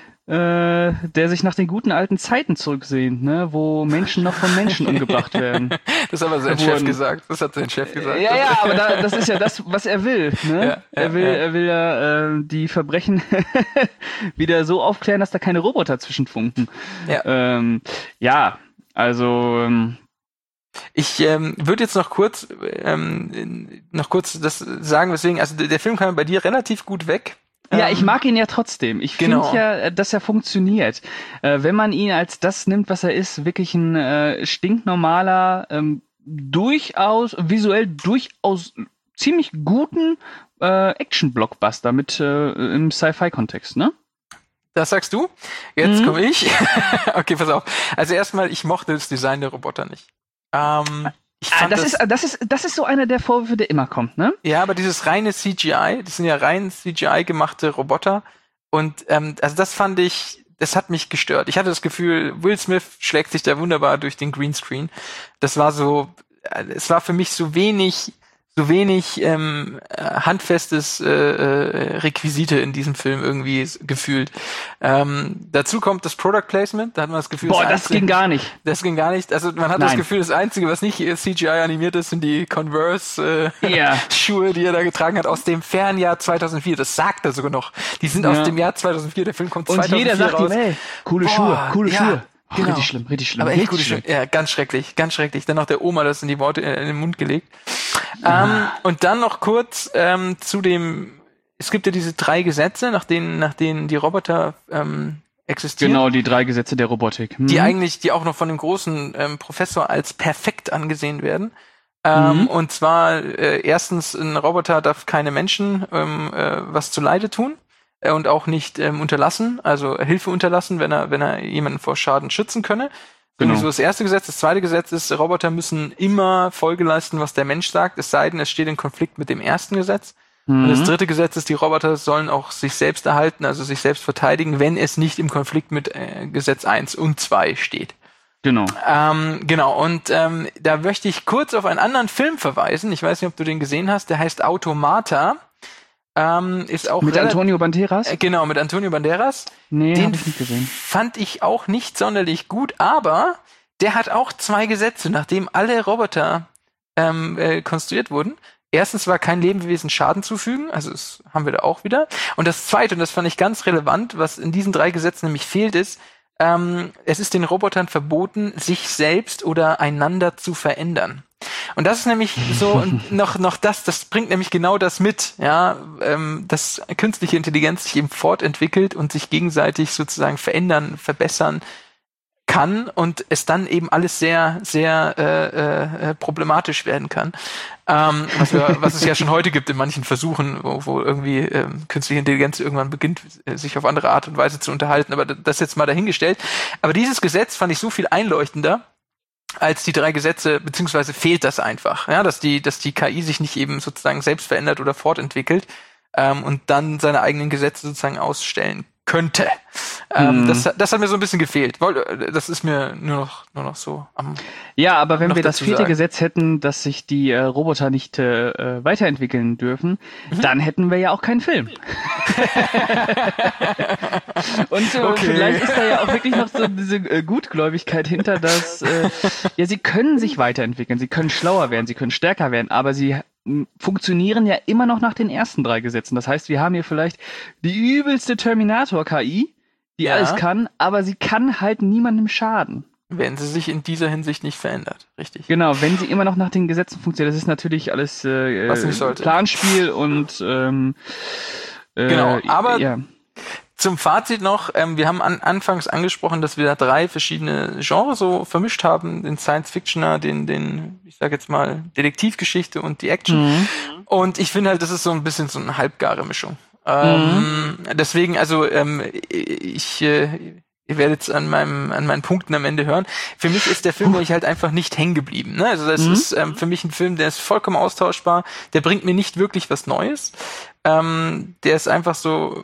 äh, der sich nach den guten alten Zeiten zurücksehnt, ne, wo Menschen noch von Menschen umgebracht werden. Das hat aber sein Chef gesagt. Das hat sein Chef gesagt. Ja, ja, aber da, das ist ja das, was er will. Ne? Ja, ja, er will, ja. er will ja äh, die Verbrechen wieder so aufklären, dass da keine Roboter zwischenfunken. Ja, ähm, ja also ähm, ich ähm, würde jetzt noch kurz ähm, noch kurz das sagen, weswegen, also der Film kam bei dir relativ gut weg. Ja, ich mag ihn ja trotzdem. Ich genau. finde ja, dass er funktioniert. Äh, wenn man ihn als das nimmt, was er ist, wirklich ein äh, stinknormaler, ähm, durchaus, visuell durchaus ziemlich guten äh, Action-Blockbuster mit äh, im Sci-Fi-Kontext, ne? Das sagst du? Jetzt Mhm. komme ich. Okay, pass auf. Also erstmal, ich mochte das Design der Roboter nicht. Ähm, ich Ah, fand das, ist, das, ist, das ist so einer der Vorwürfe, der immer kommt, ne? Ja, aber dieses reine C G I, das sind ja rein C G I gemachte Roboter. Und ähm, also das fand ich, das hat mich gestört. Ich hatte das Gefühl, Will Smith schlägt sich da wunderbar durch den Greenscreen. Das war so, äh, es war für mich so wenig, so wenig ähm, handfestes äh, äh, Requisite in diesem Film irgendwie s- gefühlt. Ähm, dazu kommt das Product Placement, da hat man das Gefühl, Boah, das das Einzige- ging gar nicht. Das ging gar nicht. Also man hat das Nein. Gefühl, das Einzige, was nicht C G I animiert ist, sind die Converse äh, Ja. Schuhe, die er da getragen hat, aus dem Fernjahr zweitausendvier. Das sagt er sogar noch. Die sind Ja. aus dem Jahr zweitausendvier. Der Film kommt Und zweitausendvier jeder sagt raus. ihm, ey, coole Boah, Schuhe, coole ja, Schuhe. Oh, genau. Richtig schlimm, richtig schlimm. Aber echt richtig gute schlimm. Schuhe. Ja, ganz schrecklich, ganz schrecklich. Dann noch der Oma das in die Worte in den Mund gelegt. Ähm, und dann noch kurz ähm, zu dem, es gibt ja diese drei Gesetze, nach denen, nach denen die Roboter ähm, existieren. Genau, die drei Gesetze der Robotik. Mhm. Die eigentlich, die auch noch von dem großen ähm, Professor als perfekt angesehen werden. Ähm, Mhm. Und zwar äh, erstens, ein Roboter darf keine Menschen ähm, äh, was zuleide tun äh, und auch nicht ähm, unterlassen, also Hilfe unterlassen, wenn er wenn er jemanden vor Schaden schützen könne. Genau. Irgendwie so das erste Gesetz. Das zweite Gesetz ist, Roboter müssen immer Folge leisten, was der Mensch sagt, es sei denn, es steht in Konflikt mit dem ersten Gesetz. Und das Mhm. dritte Gesetz ist, die Roboter sollen auch sich selbst erhalten, also sich selbst verteidigen, wenn es nicht im Konflikt mit äh, Gesetz eins und zwei steht. Genau. Ähm, genau, und ähm, da möchte ich kurz auf einen anderen Film verweisen. Ich weiß nicht, ob du den gesehen hast. Der heißt Automata. Ähm, ist auch mit Antonio Banderas? Äh, genau, mit Antonio Banderas. Nee, den hab ich nicht gesehen. Fand ich auch nicht sonderlich gut, aber der hat auch zwei Gesetze, nachdem alle Roboter ähm, äh, konstruiert wurden. Erstens war kein Lebewesen Schaden zufügen, also das haben wir da auch wieder. Und das Zweite, und das fand ich ganz relevant, was in diesen drei Gesetzen nämlich fehlt, ist, Ähm, es ist den Robotern verboten, sich selbst oder einander zu verändern. Und das ist nämlich so noch noch das, das bringt nämlich genau das mit, ja, ähm, dass künstliche Intelligenz sich eben fortentwickelt und sich gegenseitig sozusagen verändern, verbessern kann und es dann eben alles sehr, sehr äh, äh, problematisch werden kann. Ähm, was, wir, was es ja schon heute gibt in manchen Versuchen, wo, wo irgendwie ähm, künstliche Intelligenz irgendwann beginnt, äh, sich auf andere Art und Weise zu unterhalten. Aber das jetzt mal dahingestellt. Aber dieses Gesetz fand ich so viel einleuchtender als die drei Gesetze, beziehungsweise fehlt das einfach, ja, dass die, dass die K I sich nicht eben sozusagen selbst verändert oder fortentwickelt ähm, und dann seine eigenen Gesetze sozusagen ausstellen könnte. Ähm, mm. das, das hat mir so ein bisschen gefehlt. Das ist mir nur noch, nur noch so am Ja, aber wenn wir das vierte sagen. Gesetz hätten, dass sich die äh, Roboter nicht äh, weiterentwickeln dürfen, mhm. dann hätten wir ja auch keinen Film. Und äh, okay. vielleicht ist da ja auch wirklich noch so diese äh, Gutgläubigkeit hinter, dass äh, ja, sie können sich weiterentwickeln, sie können schlauer werden, sie können stärker werden, aber sie funktionieren ja immer noch nach den ersten drei Gesetzen. Das heißt, wir haben hier vielleicht die übelste Terminator-K I, die ja. alles kann, aber sie kann halt niemandem schaden. Wenn sie sich in dieser Hinsicht nicht verändert, richtig. Genau, wenn sie immer noch nach den Gesetzen funktioniert. Das ist natürlich alles äh, Was nicht sollte. Planspiel und ähm, äh, genau, aber ja. Zum Fazit noch, ähm, wir haben an, anfangs angesprochen, dass wir da drei verschiedene Genres so vermischt haben, den Science-Fictioner, den, den, ich sag jetzt mal, Detektivgeschichte und die Action. Mhm. Und ich finde halt, das ist so ein bisschen so eine halbgare Mischung. Ähm, mhm. Deswegen, also ähm, ich, äh, ihr werdet es an meinem, an meinen Punkten am Ende hören. Für mich ist der Film nämlich halt einfach nicht hängen geblieben. Ne? Also das mhm. ist ähm, für mich ein Film, der ist vollkommen austauschbar. Der bringt mir nicht wirklich was Neues. Ähm, der ist einfach so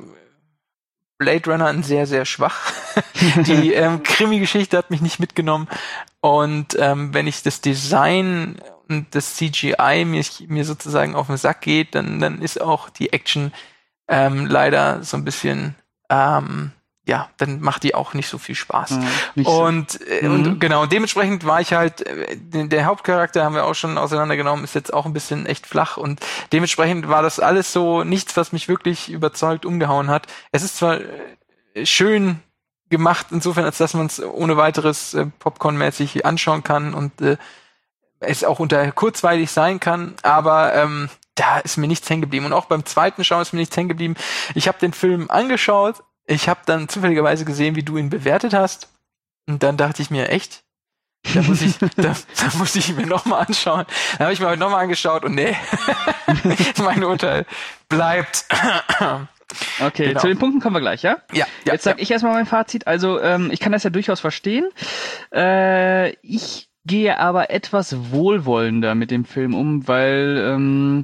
Blade Runner ein sehr, sehr schwach. Die ähm, Krimi-Geschichte hat mich nicht mitgenommen. Und ähm, wenn ich das Design und das C G I mir, mir sozusagen auf den Sack geht, dann, dann ist auch die Action ähm, leider so ein bisschen, ähm, ja, dann macht die auch nicht so viel Spaß. Mhm, und, so. äh, und mhm. genau, dementsprechend war ich halt, äh, der Hauptcharakter haben wir auch schon auseinandergenommen, ist jetzt auch ein bisschen echt flach und dementsprechend war das alles so nichts, was mich wirklich überzeugt umgehauen hat. Es ist zwar äh, schön gemacht, insofern, als dass man es ohne weiteres äh, Popcorn-mäßig anschauen kann und äh, es auch unter kurzweilig sein kann, aber ähm, da ist mir nichts hängen geblieben. Und auch beim zweiten Schauen ist mir nichts hängen geblieben. Ich habe den Film angeschaut, ich habe dann zufälligerweise gesehen, wie du ihn bewertet hast. Und dann dachte ich mir, echt? Da muss ich, da, da muss ich mir nochmal anschauen. Dann habe ich mir heute nochmal angeschaut und nee, mein Urteil bleibt. Okay, genau. Zu den Punkten kommen wir gleich, ja? Ja. ja Jetzt sag ja. ich erstmal mein Fazit. Also ähm, ich kann das ja durchaus verstehen. Äh, ich gehe aber etwas wohlwollender mit dem Film um, weil ähm,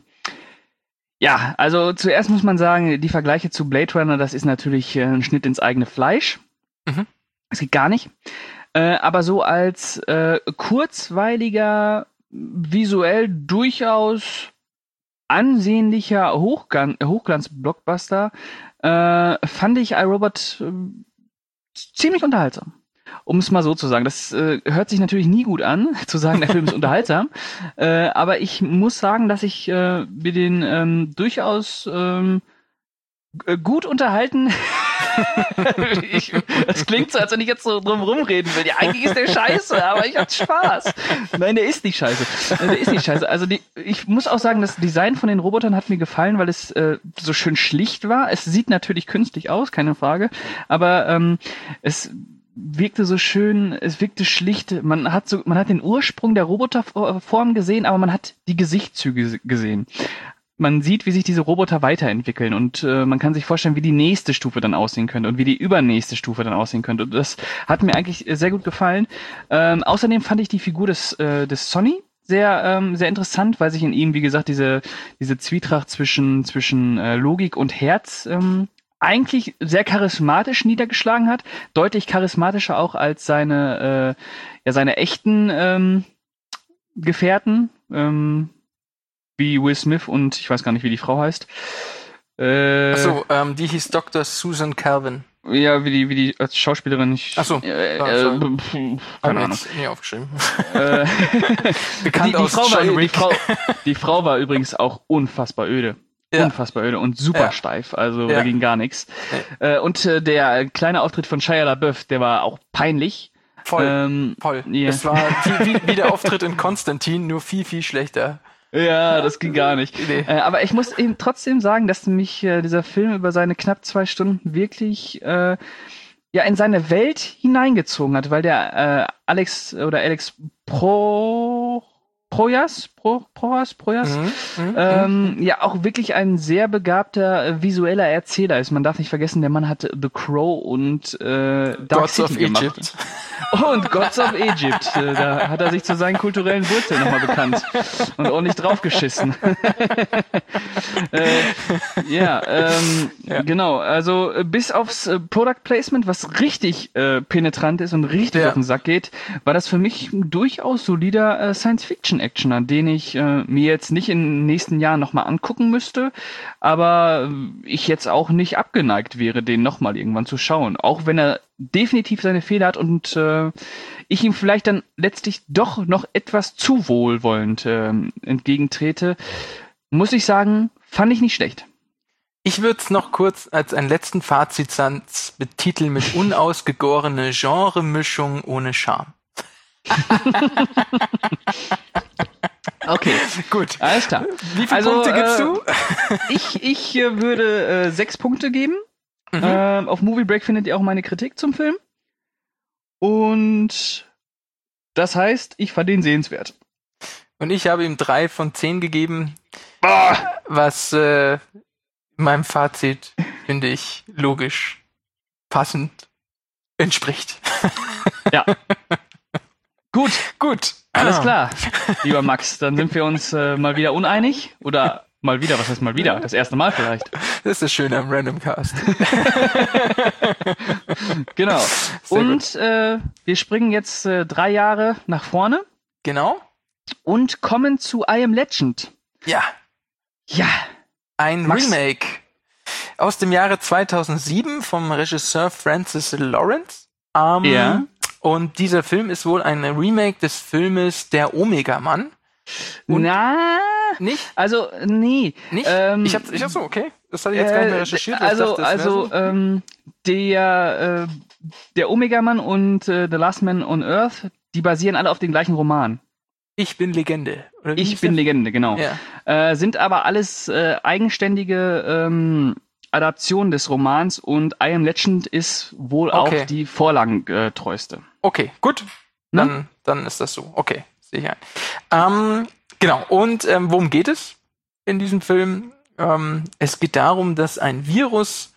ja, also zuerst muss man sagen, die Vergleiche zu Blade Runner, das ist natürlich äh, ein Schnitt ins eigene Fleisch. Mhm. Das geht gar nicht. Äh, aber so als äh, kurzweiliger, visuell durchaus ansehnlicher Hochglan- Hochglanz-Blockbuster äh, fand ich iRobot äh, ziemlich unterhaltsam. Um es mal so zu sagen. Das äh, hört sich natürlich nie gut an, zu sagen, der Film ist unterhaltsam. Äh, aber ich muss sagen, dass ich äh, mir den ähm, durchaus ähm, g- gut unterhalten. ich, das klingt so, als wenn ich jetzt so drum rumreden will. Ja, eigentlich ist der scheiße, aber ich hatte Spaß. Nein, der ist nicht scheiße. Der ist nicht scheiße. Also die, ich muss auch sagen, das Design von den Robotern hat mir gefallen, weil es äh, so schön schlicht war. Es sieht natürlich künstlich aus, keine Frage. Aber ähm, es wirkte so schön, es wirkte schlicht, man hat so, man hat den Ursprung der Roboterform gesehen, aber man hat die Gesichtszüge gesehen. Man sieht, wie sich diese Roboter weiterentwickeln und äh, man kann sich vorstellen, wie die nächste Stufe dann aussehen könnte und wie die übernächste Stufe dann aussehen könnte. Und das hat mir eigentlich sehr gut gefallen. Ähm, außerdem fand ich die Figur des, äh, des Sonny sehr ähm, sehr interessant, weil sich in ihm, wie gesagt, diese diese Zwietracht zwischen zwischen äh, Logik und Herz ähm, eigentlich sehr charismatisch niedergeschlagen hat, deutlich charismatischer auch als seine äh, ja seine echten ähm, Gefährten, ähm, wie Will Smith und ich weiß gar nicht, wie die Frau heißt. Äh, Achso, ähm, die hieß Doktor Susan Calvin. Ja, wie die wie die als Schauspielerin. Ich, Achso, äh, äh, äh, pf, keine Ahnung. Nie aufgeschrieben. Äh, Bekannt die, die, aus Frau war, John die, Wick. Frau, die Frau war übrigens auch unfassbar öde. Ja. Unfassbar öde und super Ja. steif, also Ja. da ging gar nichts. Nee. Äh, und äh, der kleine Auftritt von Shia LaBeouf, der war auch peinlich. Voll, Ähm, voll. ja. Das war wie, wie, wie der Auftritt in Konstantin, nur viel, viel schlechter. Ja, das ging gar nicht. Nee. Äh, aber ich muss eben trotzdem sagen, dass mich äh, dieser Film über seine knapp zwei Stunden wirklich äh, ja in seine Welt hineingezogen hat, weil der äh, Alex oder Alex Pro Proyas, Pro, Proyas, Proyas, Mhm, mhm, ähm, ja auch wirklich ein sehr begabter äh, visueller Erzähler ist. Man darf nicht vergessen, der Mann hat The Crow und äh, Dark Gods City of gemacht. Egypt. Und Gods of Egypt. Äh, da hat er sich zu seinen kulturellen Wurzeln nochmal bekannt und ordentlich draufgeschissen. äh, ja, ähm, Ja. genau. Also äh, bis aufs äh, Product Placement, was richtig äh, penetrant ist und richtig Ja. auf den Sack geht, war das für mich ein durchaus solider äh, Science-Fiction-Actioner, den ich äh, mir jetzt nicht in den nächsten Jahren nochmal angucken müsste, aber äh, ich jetzt auch nicht abgeneigt wäre, den nochmal irgendwann zu schauen. Auch wenn er definitiv seine Fehler hat und äh, ich ihm vielleicht dann letztlich doch noch etwas zu wohlwollend äh, entgegentrete, muss ich sagen, fand ich nicht schlecht. Ich würde es noch kurz als einen letzten Fazitsatz betiteln mit unausgegorene Genremischung ohne Charme. Okay, Gut. alles klar. Wie viele Also, Punkte gibst äh, du? Ich, ich äh, würde äh, sechs Punkte geben. Mhm. Ähm, auf Movie Break findet ihr auch meine Kritik zum Film. Und das heißt, ich fand ihn sehenswert. Und ich habe ihm drei von zehn gegeben, was äh, meinem Fazit, finde ich, logisch, passend entspricht. Ja. Gut, Gut. alles klar. Lieber Max, dann sind wir uns äh, mal wieder uneinig. Oder mal wieder, was heißt mal wieder? Das erste Mal vielleicht. Das ist das Schöne am Random Cast. Genau. Sehr Und äh, wir springen jetzt äh, drei Jahre nach vorne Genau. und kommen zu I Am Legend. Ja. Ja. Ein Max? Remake aus dem Jahre zweitausendsieben vom Regisseur Francis Lawrence. Ähm, Ja. Und dieser Film ist wohl ein Remake des Filmes Der Omega-Mann. Und- Na, Nicht? also nee. Nicht? Ähm, ich hab, ich hab so, okay. Das hatte ich jetzt gar nicht mehr Äh, recherchiert. weil ich Also, dachte, das wär also so. ähm, der, äh, der Omega-Mann und äh, The Last Man on Earth, die basieren alle auf dem gleichen Roman. Ich bin Legende. Oder wie Ich hieß bin der? Legende, genau. Ja. Äh, sind aber alles äh, eigenständige ähm, Adaptionen des Romans und I Am Legend ist wohl Okay. auch die vorlagentreueste. Okay, gut. Ne? Dann, dann ist das so. Okay, sehe ich ein. Ähm, genau. Und ähm, worum geht es in diesem Film? Ähm, es geht darum, dass ein Virus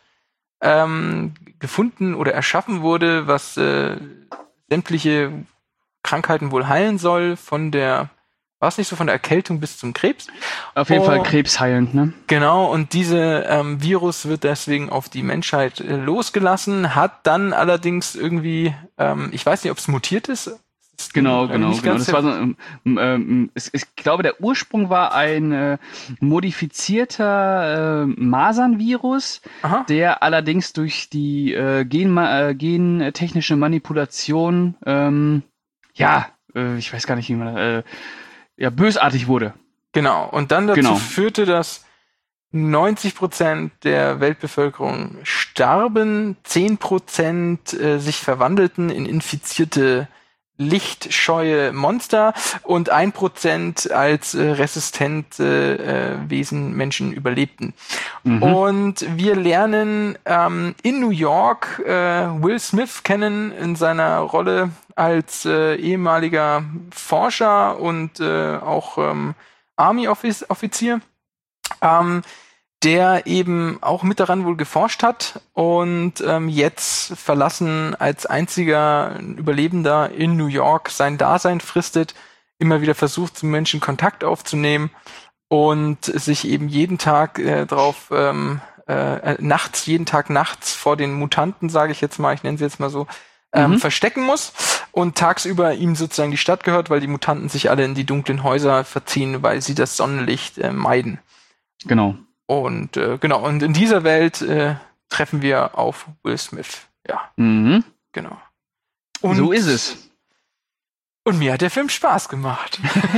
ähm, gefunden oder erschaffen wurde, was äh, sämtliche Krankheiten wohl heilen soll, von der, war es nicht so, von der Erkältung bis zum Krebs? Auf jeden Oh. Fall krebsheilend, ne? Genau, und dieser ähm, Virus wird deswegen auf die Menschheit äh, losgelassen, hat dann allerdings irgendwie, ähm, ich weiß nicht, ob es mutiert ist. Das ist, Genau, äh, genau, nicht genau. ganz Das war so, ähm, ähm, es, ich glaube, der Ursprung war ein äh, modifizierter äh, Masernvirus, Aha. der allerdings durch die äh, Genma äh, gentechnische Manipulation, ähm, ja, äh, ich weiß gar nicht, wie man, äh, ja, bösartig wurde. Genau, und dann dazu Genau. führte, dass neunzig Prozent der Weltbevölkerung starben, zehn Prozent äh, sich verwandelten in infizierte lichtscheue Monster und ein Prozent als äh, resistente äh, Wesen Menschen überlebten. Mhm. Und wir lernen ähm, in New York äh, Will Smith kennen in seiner Rolle als äh, ehemaliger Forscher und äh, auch ähm, Army-Offizier, ähm, der eben auch mit daran wohl geforscht hat und ähm, jetzt verlassen als einziger Überlebender in New York sein Dasein fristet, immer wieder versucht, zu Menschen Kontakt aufzunehmen und sich eben jeden Tag äh, darauf ähm, äh, nachts, jeden Tag nachts vor den Mutanten, sage ich jetzt mal, ich nenne sie jetzt mal so, ähm, mhm. verstecken muss und tagsüber ihm sozusagen die Stadt gehört, weil die Mutanten sich alle in die dunklen Häuser verziehen, weil sie das Sonnenlicht äh, meiden. Genau. Und äh, genau, und in dieser Welt äh, treffen wir auf Will Smith. Ja. Mhm. Genau. Und so ist es. Und mir hat der Film Spaß gemacht.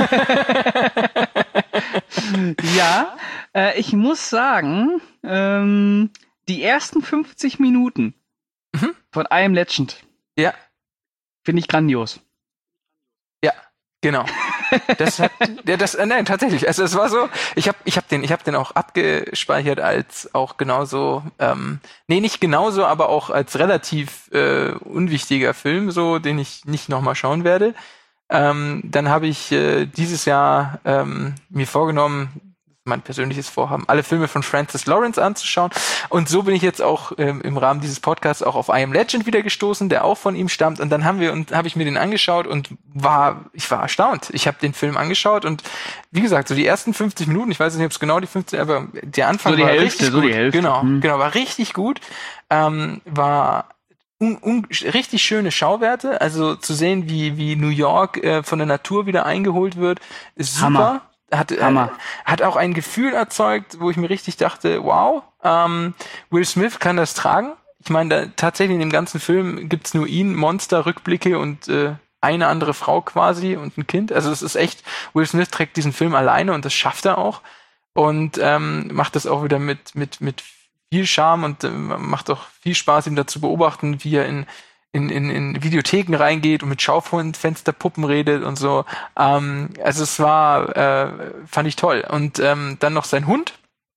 Ja, äh, ich muss sagen, ähm, die ersten fünfzig Minuten mhm. von I Am Legend. Ja. Finde ich grandios. Ja, genau. Das hat, ja, das, äh, nein, tatsächlich. Also es war so, ich habe, ich habe den, ich habe den auch abgespeichert als auch genauso, ähm, nee, nicht genauso, aber auch als relativ äh, unwichtiger Film, so, den ich nicht nochmal schauen werde. Ähm, dann habe ich äh, dieses Jahr ähm, mir vorgenommen, mein persönliches Vorhaben, alle Filme von Francis Lawrence anzuschauen. Und so bin ich jetzt auch ähm, im Rahmen dieses Podcasts auch auf I Am Legend wieder gestoßen, der auch von ihm stammt. Und dann haben wir und habe ich mir den angeschaut und war, ich war erstaunt. Ich habe den Film angeschaut und wie gesagt, so die ersten fünfzig Minuten, ich weiß nicht, ob es genau die fünfzig, aber der Anfang so die war Hälfte, richtig so gut. Die Hälfte. Genau, hm. genau, war richtig gut. Ähm, war Un, un, richtig schöne Schauwerte, also zu sehen, wie wie New York äh, von der Natur wieder eingeholt wird, ist super. Hammer. Hat äh, hat auch ein Gefühl erzeugt, wo ich mir richtig dachte, wow, ähm, Will Smith kann das tragen. Ich meine, da, tatsächlich in dem ganzen Film gibt's nur ihn, Monster, Rückblicke und äh, eine andere Frau quasi und ein Kind. Also es ist echt, Will Smith trägt diesen Film alleine und das schafft er auch und ähm, macht das auch wieder mit mit mit viel Charme und äh, macht auch viel Spaß, ihm dazu beobachten, wie er in, in, in, in Videotheken reingeht und mit Schaufensterpuppen redet und so. Ähm, also es war, äh, fand ich toll. Und ähm, dann noch sein Hund.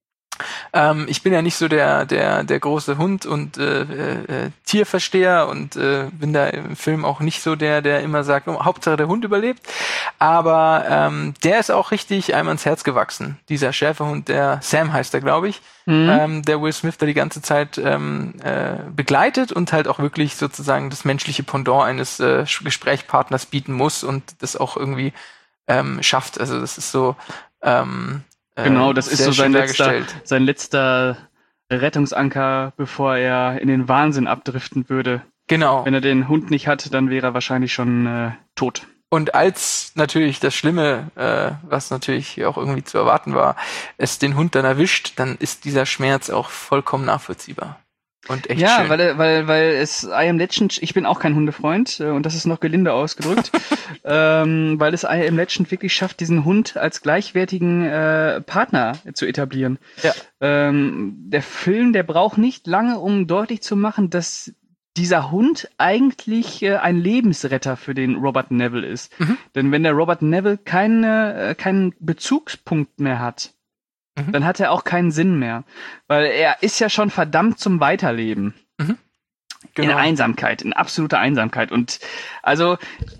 Ähm, ich bin ja nicht so der der der große Hund- und äh, äh, Tierversteher und äh, bin da im Film auch nicht so der, der immer sagt, oh, Hauptsache der Hund überlebt. Aber ähm, der ist auch richtig einem ans Herz gewachsen. Dieser Schäferhund, der Sam heißt er, glaube ich, mhm. ähm, der Will Smith da die ganze Zeit ähm, äh, begleitet und halt auch wirklich sozusagen das menschliche Pendant eines äh, Gesprächspartners bieten muss und das auch irgendwie ähm, schafft. Also das ist so ähm, Genau, das ist so sein letzter, sein letzter Rettungsanker, bevor er in den Wahnsinn abdriften würde. Genau. Wenn er den Hund nicht hat, dann wäre er wahrscheinlich schon äh, tot. Und als natürlich das Schlimme, äh, was natürlich auch irgendwie zu erwarten war, es den Hund dann erwischt, dann ist dieser Schmerz auch vollkommen nachvollziehbar. Und echt ja, schön. weil weil weil es I Am Legend, ich bin auch kein Hundefreund äh, und das ist noch gelinde ausgedrückt, ähm, weil es I Am Legend wirklich schafft, diesen Hund als gleichwertigen äh, Partner zu etablieren. Ja. Ähm, der Film, der braucht nicht lange, um deutlich zu machen, dass dieser Hund eigentlich äh, ein Lebensretter für den Robert Neville ist. Mhm. Denn wenn der Robert Neville keine, äh, keinen Bezugspunkt mehr hat, mhm. dann hat er auch keinen Sinn mehr. Weil er ist ja schon verdammt zum Weiterleben. Mhm. Genau. In Einsamkeit, in absoluter Einsamkeit. Und also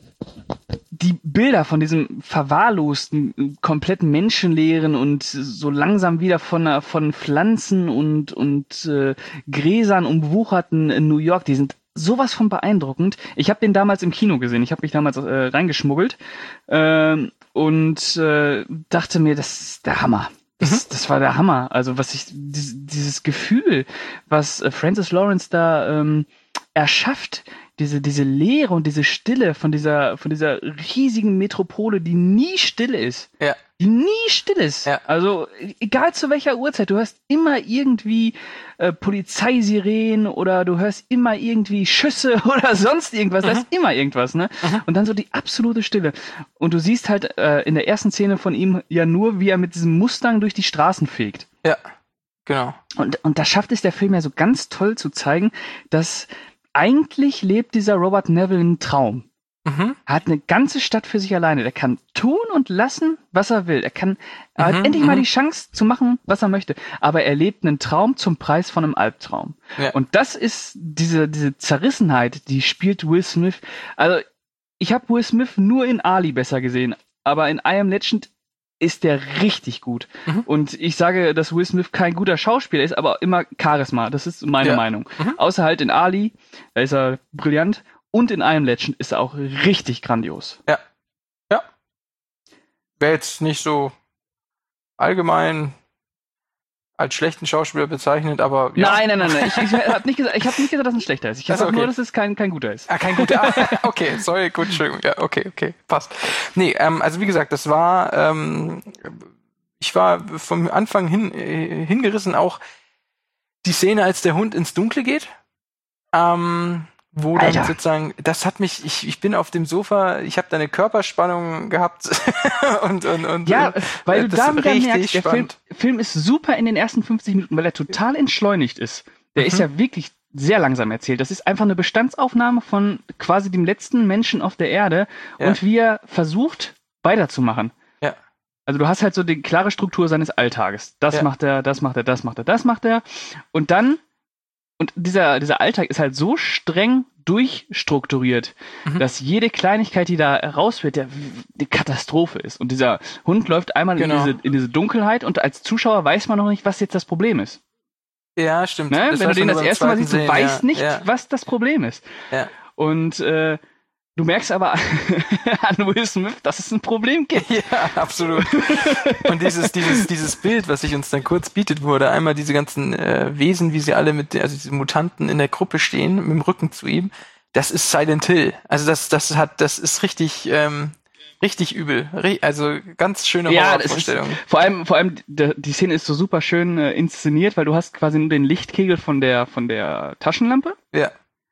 die Bilder von diesem verwahrlosten, komplett menschenleeren und so langsam wieder von von Pflanzen und und äh, Gräsern umwucherten in New York, die sind sowas von beeindruckend. Ich habe den damals im Kino gesehen. Ich habe mich damals äh, reingeschmuggelt äh, und äh, dachte mir, das ist der Hammer. Das, das war der Hammer. Also was ich dieses, dieses Gefühl, was äh, Francis Lawrence da ähm, erschafft, diese diese Leere und diese Stille von dieser von dieser riesigen Metropole, die nie still ist. Ja. Die nie still ist. Ja. Also egal zu welcher Uhrzeit, du hörst immer irgendwie äh, Polizeisirenen oder du hörst immer irgendwie Schüsse oder sonst irgendwas. Mhm. Da ist immer irgendwas, ne? Mhm. Und dann so die absolute Stille. Und du siehst halt äh, in der ersten Szene von ihm ja nur, wie er mit diesem Mustang durch die Straßen fegt. Ja, genau. Und und da schafft es der Film ja so ganz toll zu zeigen, dass eigentlich lebt dieser Robert Neville einen Traum. Mhm. Er hat eine ganze Stadt für sich alleine. Der kann tun und lassen, was er will. Er kann, mhm, er hat endlich mhm. mal die Chance zu machen, was er möchte. Aber er lebt einen Traum zum Preis von einem Albtraum. Ja. Und das ist diese, diese Zerrissenheit, die spielt Will Smith. Also, ich habe Will Smith nur in Ali besser gesehen. Aber in I Am Legend ist der richtig gut. Mhm. Und ich sage, dass Will Smith kein guter Schauspieler ist, aber immer Charisma. Das ist meine ja. Meinung. Mhm. Außer halt in Ali, da ist er brillant. Und in I Am Legend ist er auch richtig grandios. Ja. Ja. Wäre jetzt nicht so allgemein als schlechten Schauspieler bezeichnet, aber ja. Nein, nein, nein, nein. Ich, ich habe nicht gesagt, ich habe nicht gesagt, dass es ein schlechter ist. Ich habe also, okay. nur, dass es kein kein guter ist. Ah, kein guter. Okay, sorry, gut, Entschuldigung. Ja, okay, okay, passt. Nee, ähm, also wie gesagt, das war, ähm, ich war vom Anfang hin äh, hingerissen, auch die Szene, als der Hund ins Dunkle geht, ähm, wo dann Alter. sozusagen, das hat mich, ich, ich bin auf dem Sofa, ich habe da eine Körperspannung gehabt und, und, und ja, weil du das da wieder richtig merkst, der Film, spannend. Film ist super in den ersten fünfzig Minuten, weil er total entschleunigt ist. Der Mhm. ist ja wirklich sehr langsam erzählt. Das ist einfach eine Bestandsaufnahme von quasi dem letzten Menschen auf der Erde Ja. und wie er versucht, weiterzumachen. Ja. Also du hast halt so die klare Struktur seines Alltages. Das Ja. macht er, das macht er, das macht er, das macht er. Und dann, und dieser, dieser Alltag ist halt so streng durchstrukturiert, Mhm. dass jede Kleinigkeit, die da raus wird, der, die Katastrophe ist. Und dieser Hund läuft einmal Genau. in, diese, in diese Dunkelheit und als Zuschauer weiß man noch nicht, was jetzt das Problem ist. Ja, stimmt. Ne? Das Wenn du weiß den man das nur beim erste Mal zweiten siehst, du Sehen, weißt ja. nicht, Ja. was das Problem ist. Ja. Und äh, du merkst aber an Will Smith, dass es ein Problem gibt. Ja, absolut. Und dieses, dieses, dieses Bild, was sich uns dann kurz bietet, wo da einmal diese ganzen äh, Wesen, wie sie alle mit, also diese Mutanten in der Gruppe stehen, mit dem Rücken zu ihm, das ist Silent Hill. Also das, das hat, das ist richtig, ähm, richtig übel. Ri- Also ganz schöne Ja, das ist, Horrorvorstellung. vor allem, vor allem, die, die Szene ist so super schön äh, inszeniert, weil du hast quasi nur den Lichtkegel von der, von der Taschenlampe Ja.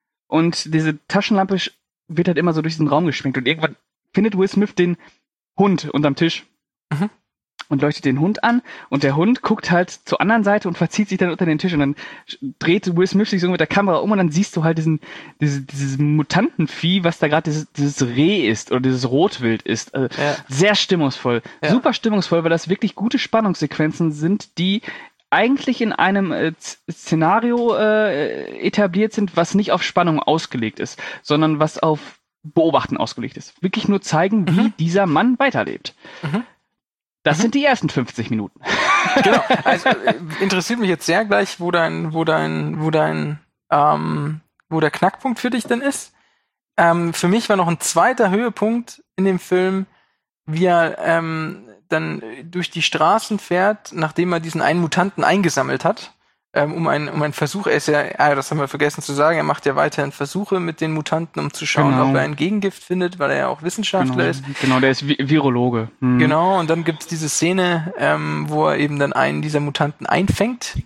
und diese Taschenlampe sch- wird halt immer so durch diesen Raum geschwenkt und irgendwann findet Will Smith den Hund unterm Tisch Mhm. und leuchtet den Hund an und der Hund guckt halt zur anderen Seite und verzieht sich dann unter den Tisch und dann sch- dreht Will Smith sich so mit der Kamera um und dann siehst du halt diesen, diese, dieses Mutantenvieh, was da gerade dieses, dieses Reh ist oder dieses Rotwild ist. Also Ja. sehr stimmungsvoll. Ja. Super stimmungsvoll, weil das wirklich gute Spannungssequenzen sind, die eigentlich in einem äh, Z- Szenario äh, etabliert sind, was nicht auf Spannung ausgelegt ist, sondern was auf Beobachten ausgelegt ist. Wirklich nur zeigen, wie Mhm. dieser Mann weiterlebt. Mhm. Das Mhm. sind die ersten fünfzig Minuten. Genau. Also äh, interessiert mich jetzt sehr gleich, wo dein, wo dein, wo dein, ähm, wo der Knackpunkt für dich denn ist. Ähm, für mich war noch ein zweiter Höhepunkt in dem Film, wie er ähm, dann durch die Straßen fährt, nachdem er diesen einen Mutanten eingesammelt hat, ähm, um einen, um einen Versuch, er ist ja, ah, das haben wir vergessen zu sagen, er macht ja weiterhin Versuche mit den Mutanten, um zu schauen, Genau. ob er ein Gegengift findet, weil er ja auch Wissenschaftler Genau, ist. genau, der ist Vi- Virologe. Hm. Genau, und dann gibt's diese Szene, ähm, wo er eben dann einen dieser Mutanten einfängt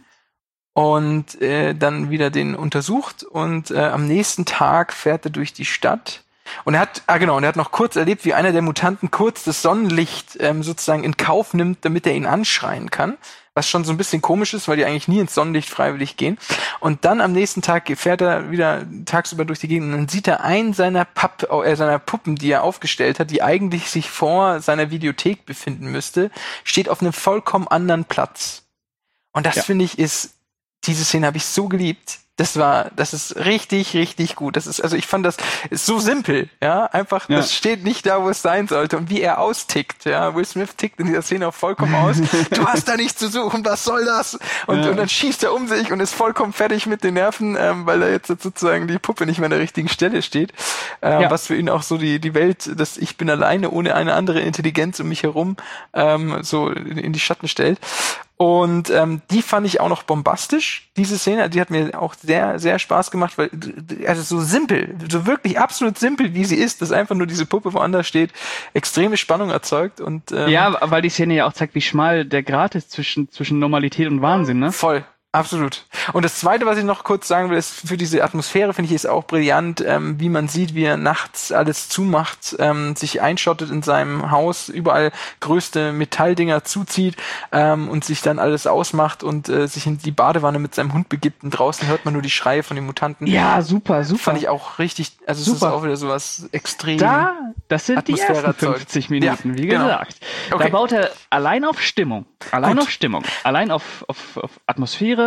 und äh, dann wieder den untersucht und äh, am nächsten Tag fährt er durch die Stadt und er hat, ah genau, und er hat noch kurz erlebt, wie einer der Mutanten kurz das Sonnenlicht ähm, sozusagen in Kauf nimmt, damit er ihn anschreien kann, was schon so ein bisschen komisch ist, weil die eigentlich nie ins Sonnenlicht freiwillig gehen. Und dann am nächsten Tag fährt er wieder tagsüber durch die Gegend und dann sieht er einen seiner, Papp, äh, seiner Puppen, die er aufgestellt hat, die eigentlich sich vor seiner Videothek befinden müsste, steht auf einem vollkommen anderen Platz. Und das Ja. finde ich ist, diese Szene habe ich so geliebt. Das war, das ist richtig, richtig gut. Das ist, also ich fand das ist so simpel, ja, einfach, Ja. das steht nicht da, wo es sein sollte und wie er austickt, ja. Will Smith tickt in dieser Szene auch vollkommen aus. Du hast da nichts zu suchen, was soll das? Und, Ja. und dann schießt er um sich und ist vollkommen fertig mit den Nerven, ähm, weil da jetzt sozusagen die Puppe nicht mehr an der richtigen Stelle steht. Ähm, Ja. Was für ihn auch so die, die Welt, dass ich bin alleine ohne eine andere Intelligenz um mich herum, ähm, so in, in die Schatten stellt. Und ähm, die fand ich auch noch bombastisch, diese Szene. Die hat mir auch sehr, sehr Spaß gemacht, weil also so simpel, so wirklich absolut simpel, wie sie ist, dass einfach nur diese Puppe woanders steht, extreme Spannung erzeugt. Und ähm, Ja, weil die Szene ja auch zeigt, wie schmal der Grat ist zwischen, zwischen Normalität und Wahnsinn, ne? voll. Absolut. Und das Zweite, was ich noch kurz sagen will, ist, für diese Atmosphäre finde ich ist auch brillant, ähm, wie man sieht, wie er nachts alles zumacht, ähm, sich einschottet in seinem Haus, überall größte Metalldinger zuzieht ähm, und sich dann alles ausmacht und äh, sich in die Badewanne mit seinem Hund begibt und draußen hört man nur die Schreie von den Mutanten. Ja, super, super. Fand ich auch richtig, also es Super. ist auch wieder sowas extrem. Da, das sind die Atmosphäre ersten erzeugt. fünfzig Minuten, Ja, wie genau. gesagt. Okay. Da baut er allein auf Stimmung. Allein Gut. auf Stimmung. Allein auf, auf, auf Atmosphäre.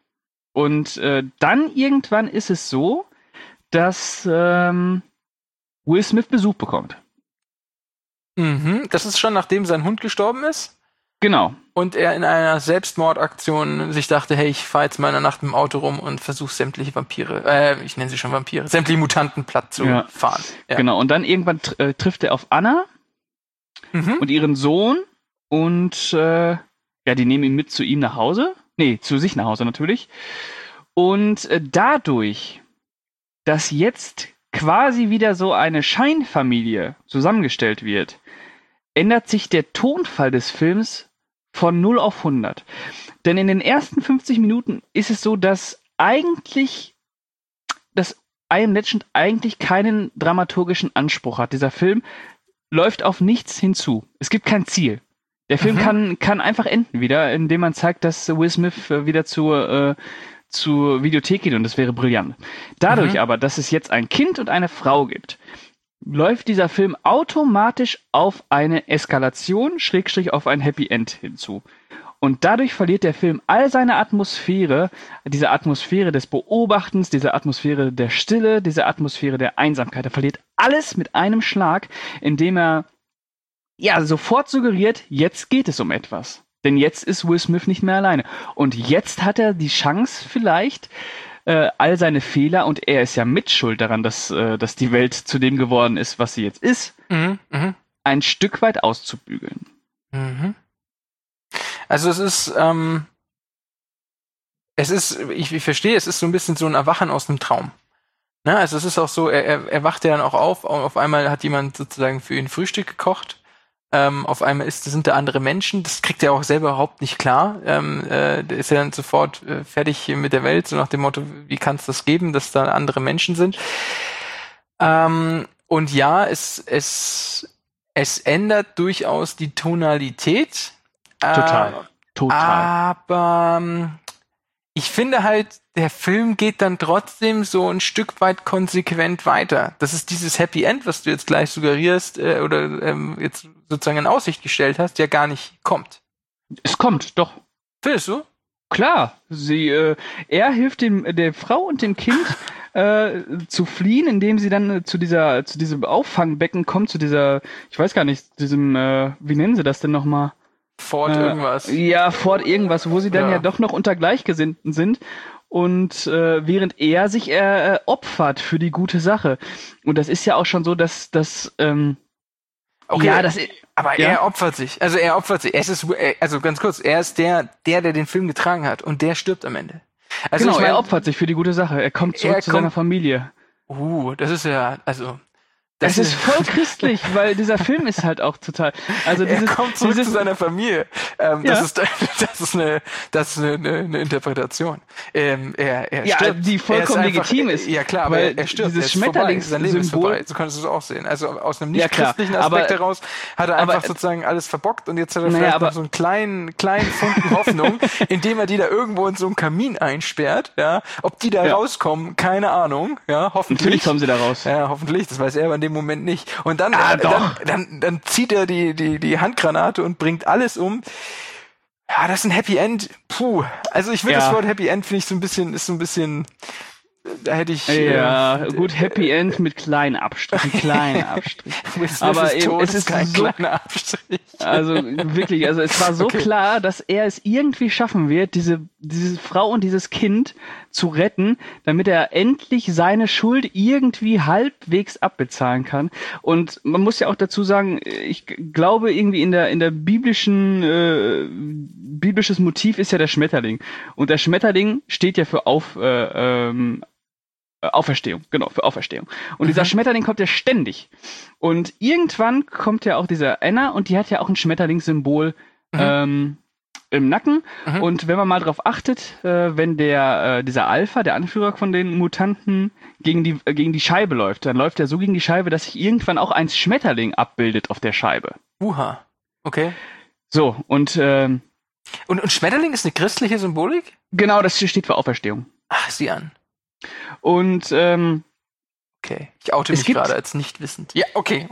Und äh, dann irgendwann ist es so, dass ähm, Will Smith Besuch bekommt. Mhm. Das ist schon nachdem sein Hund gestorben ist. Genau. Und er in einer Selbstmordaktion sich dachte, hey, ich fahre jetzt mal in der Nacht im Auto rum und versuche sämtliche Vampire, äh, ich nenne sie schon Vampire, sämtliche Mutanten platt zu Ja. fahren. Ja. Genau. Und dann irgendwann tr äh, trifft er auf Anna Mhm. und ihren Sohn und äh, ja, die nehmen ihn mit zu ihm nach Hause. Nee, zu sich nach Hause natürlich. Und äh, dadurch, dass jetzt quasi wieder so eine Scheinfamilie zusammengestellt wird, ändert sich der Tonfall des Films von null auf hundert. Denn in den ersten fünfzig Minuten ist es so, dass eigentlich, dass I Am Legend eigentlich keinen dramaturgischen Anspruch hat. Dieser Film läuft auf nichts hinzu. Es gibt kein Ziel. Der Film mhm. kann, kann einfach enden wieder, indem man zeigt, dass Will Smith wieder zur, äh, zur Videothek geht, und das wäre brillant. Dadurch mhm. aber, dass es jetzt ein Kind und eine Frau gibt, läuft dieser Film automatisch auf eine Eskalation, Schrägstrich auf ein Happy End hinzu. Und dadurch verliert der Film all seine Atmosphäre, diese Atmosphäre des Beobachtens, diese Atmosphäre der Stille, diese Atmosphäre der Einsamkeit. Er verliert alles mit einem Schlag, indem er ja sofort suggeriert, jetzt geht es um etwas. Denn jetzt ist Will Smith nicht mehr alleine. Und jetzt hat er die Chance vielleicht, äh, all seine Fehler, und er ist ja mitschuld daran, dass, äh, dass die Welt zu dem geworden ist, was sie jetzt ist, mhm, mh. ein Stück weit auszubügeln. Mhm. Also es ist, ähm, es ist, ich, ich verstehe, es ist so ein bisschen so ein Erwachen aus einem Traum. Ne? Also es ist auch so, er, er, er wacht ja dann auch auf, auf einmal hat jemand sozusagen für ihn Frühstück gekocht, ähm, auf einmal ist, sind da andere Menschen, das kriegt er auch selber überhaupt nicht klar, ähm, äh, der ist ja dann sofort äh, fertig mit der Welt, so nach dem Motto, wie kann es das geben, dass da andere Menschen sind. Ähm, und ja, es, es, es ändert durchaus die Tonalität. Total. Äh, Total. Aber ähm, ich finde halt, der Film geht dann trotzdem so ein Stück weit konsequent weiter. Das ist dieses Happy End, was du jetzt gleich suggerierst äh, oder ähm, jetzt sozusagen in Aussicht gestellt hast, ja gar nicht kommt. Es kommt, doch. Findest du? Klar. Sie, äh, er hilft dem, der Frau und dem Kind äh, zu fliehen, indem sie dann äh, zu dieser, zu diesem Auffangbecken kommt, zu dieser, ich weiß gar nicht, diesem, äh, wie nennen sie das denn nochmal? Fort äh, irgendwas. Ja, Fort irgendwas, wo sie dann ja, ja doch noch unter Gleichgesinnten sind. Und äh, während er sich äh, opfert für die gute Sache. Und das ist ja auch schon so, dass das ähm, okay, ja, das aber ja? er opfert sich. Also er opfert sich. Es ist, also ganz kurz, er ist der, der, der den Film getragen hat, und der stirbt am Ende. Also genau, ich mein, er opfert sich für die gute Sache. Er kommt zurück er zu kommt, seiner Familie. Uh, das ist ja, also Das ist voll christlich, weil dieser Film ist halt auch total. Also dieses, er kommt zurück dieses, zu seiner Familie. Ähm, ja. Das ist, das ist eine, das ist eine, eine, eine Interpretation. Ähm, er, er ja, stirbt. die vollkommen er ist einfach, legitim ist. Ja klar, aber er, er stirbt. Dieses er ist vorbei. Sein Leben ist Symbol, vorbei. So kannst du es auch sehen. Also aus einem nicht ja, christlichen Aspekt aber, heraus hat er einfach aber, sozusagen alles verbockt, und jetzt hat er naja, vielleicht aber, noch so einen kleinen, kleinen Funken Hoffnung, indem er die da irgendwo in so einem Kamin einsperrt. Ja, ob die da ja. rauskommen, keine Ahnung. Ja, hoffentlich. Natürlich kommen sie da raus. Ja, hoffentlich. Das weiß er aber in dem Moment nicht. Und dann, ah, äh, dann Dann, dann zieht er die, die, die Handgranate und bringt alles um. Ja, das ist ein Happy End. Puh. Also ich will ja. das Wort Happy End, finde ich so ein bisschen, ist so ein bisschen, da hätte ich. Ja, äh, gut, Happy End mit kleinen Abstrichen, kleinen Abstrichen. Aber ist eben, es ist kein so, kleiner Abstrich. Also wirklich, also es war so okay. klar, dass er es irgendwie schaffen wird, diese, diese Frau und dieses Kind zu retten, damit er endlich seine Schuld irgendwie halbwegs abbezahlen kann. Und man muss ja auch dazu sagen, ich glaube irgendwie in der in der biblischen äh, biblisches Motiv ist ja der Schmetterling. Und der Schmetterling steht ja für auf äh, ähm, Auferstehung, genau, für Auferstehung. Und mhm. dieser Schmetterling kommt ja ständig. Und irgendwann kommt ja auch dieser Anna, und die hat ja auch ein Schmetterlingssymbol mhm. ähm, im Nacken. Mhm. Und wenn man mal drauf achtet, äh, wenn der äh, dieser Alpha, der Anführer von den Mutanten, gegen die äh, gegen die Scheibe läuft, dann läuft er so gegen die Scheibe, dass sich irgendwann auch ein Schmetterling abbildet auf der Scheibe. Uha. Okay. So, und ähm, und, und Schmetterling ist eine christliche Symbolik? Genau, das steht für Auferstehung. Ach, sieh an. Und ähm, okay, ich oute mich gerade als nicht wissend. Ja, okay.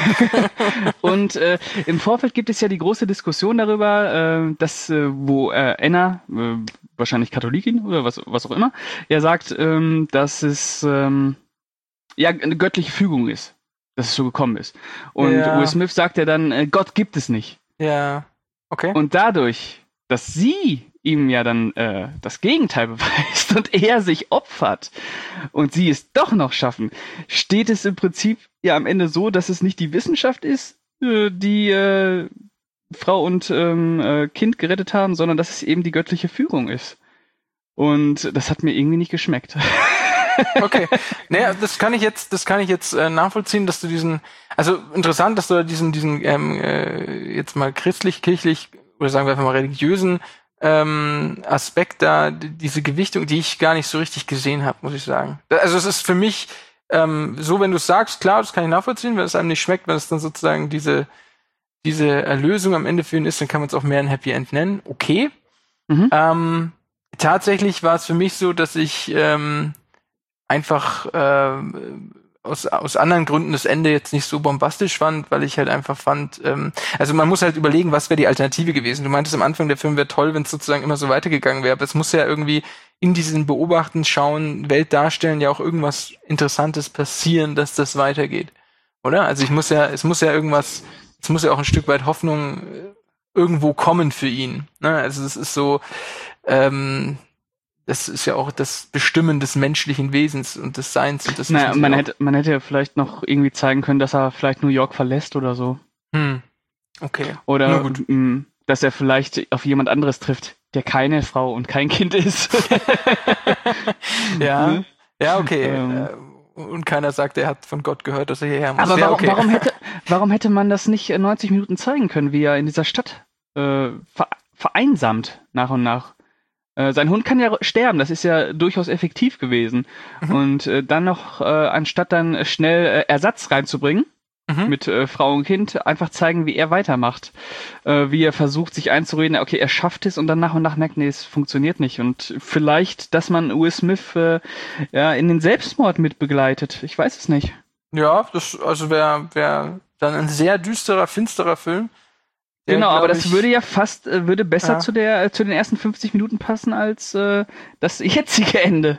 Und äh, im Vorfeld gibt es ja die große Diskussion darüber, äh, dass äh, wo äh, Anna, äh, wahrscheinlich Katholikin oder was was auch immer, ja sagt, ähm, dass es ähm, ja eine göttliche Fügung ist, dass es so gekommen ist. Und ja. Will Smith sagt ja dann, äh, Gott gibt es nicht. Ja, okay. Und dadurch, dass sie ihm ja dann äh, das Gegenteil beweist und er sich opfert und sie es doch noch schaffen, steht es im Prinzip ja am Ende so, dass es nicht die Wissenschaft ist, äh, die äh, Frau und ähm, äh, Kind gerettet haben, sondern dass es eben die göttliche Führung ist. Und das hat mir irgendwie nicht geschmeckt. Okay. Naja, das kann ich jetzt, das kann ich jetzt äh, nachvollziehen, dass du diesen, also interessant, dass du diesen, diesen ähm, äh, jetzt mal christlich, kirchlich oder sagen wir einfach mal religiösen ähm, Aspekt da, diese Gewichtung, die ich gar nicht so richtig gesehen habe, muss ich sagen. Also es ist für mich ähm, so, wenn du es sagst, klar, das kann ich nachvollziehen, wenn es einem nicht schmeckt, wenn es dann sozusagen diese diese Erlösung am Ende für ihn ist, dann kann man es auch mehr ein Happy End nennen. Okay. Mhm. Ähm, tatsächlich war es für mich so, dass ich ähm, einfach äh, aus, aus anderen Gründen das Ende jetzt nicht so bombastisch fand, weil ich halt einfach fand, ähm, also man muss halt überlegen, was wäre die Alternative gewesen. Du meintest am Anfang, der Film wäre toll, wenn es sozusagen immer so weitergegangen wäre, aber es muss ja irgendwie in diesen Beobachten, Schauen, Welt darstellen, ja auch irgendwas Interessantes passieren, dass das weitergeht. Oder? Also ich muss ja, es muss ja irgendwas, es muss ja auch ein Stück weit Hoffnung irgendwo kommen für ihn. Ne? Also es ist so, ähm, das ist ja auch das Bestimmen des menschlichen Wesens und des Seins. Und das naja, ist man hätte, man hätte ja vielleicht noch irgendwie zeigen können, dass er vielleicht New York verlässt oder so. Hm. Okay. Oder mh, dass er vielleicht auf jemand anderes trifft, der keine Frau und kein Kind ist. Ja, Ne? ja, okay. Ähm. Und keiner sagt, er hat von Gott gehört, dass er hierher muss. Aber ja, warum, okay. warum, hätte, warum hätte man das nicht neunzig Minuten zeigen können, wie er in dieser Stadt äh, ver vereinsamt nach und nach? Äh, sein Hund kann ja sterben, das ist ja durchaus effektiv gewesen. Mhm. Und äh, dann noch, äh, anstatt dann schnell äh, Ersatz reinzubringen, Mhm. mit äh, Frau und Kind, einfach zeigen, wie er weitermacht. Äh, wie er versucht, sich einzureden, okay, er schafft es und dann nach und nach merkt, nee, es funktioniert nicht. Und vielleicht, dass man Will Smith äh, ja, in den Selbstmord mitbegleitet. Ich weiß es nicht. Ja, das also wäre wär dann ein sehr düsterer, finsterer Film. Der, Genau, aber glaub das ich, würde ja fast, äh, würde besser Ja. zu der, äh, zu den ersten fünfzig Minuten passen als äh, das jetzige Ende.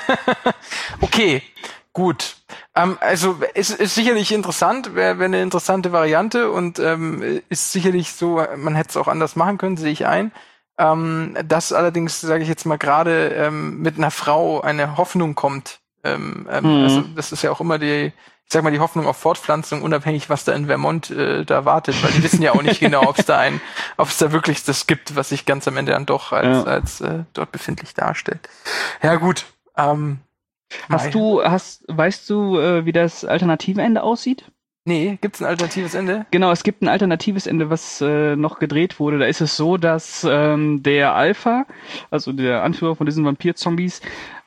Okay, gut. Ähm, also es ist, ist sicherlich interessant, wäre wär eine interessante Variante und ähm, ist sicherlich so, man hätte es auch anders machen können, sehe ich ein. Ähm, dass allerdings, sage ich jetzt mal, gerade ähm, mit einer Frau eine Hoffnung kommt. Ähm, ähm, Mhm. Also das ist ja auch immer die, ich sag mal, die Hoffnung auf Fortpflanzung, unabhängig, was da in Vermont äh, da wartet, weil die wissen ja auch nicht genau, ob es da ein, ob es da wirklich das gibt, was sich ganz am Ende dann doch als, Ja. als äh, dort befindlich darstellt. Ja gut. Ähm, Mei. Hast du, hast, weißt du, äh, wie das alternative Ende aussieht? Nee, gibt's ein alternatives Ende? Genau, es gibt ein alternatives Ende, was äh, noch gedreht wurde. Da ist es so, dass ähm, der Alpha, also der Anführer von diesen Vampir-Zombies,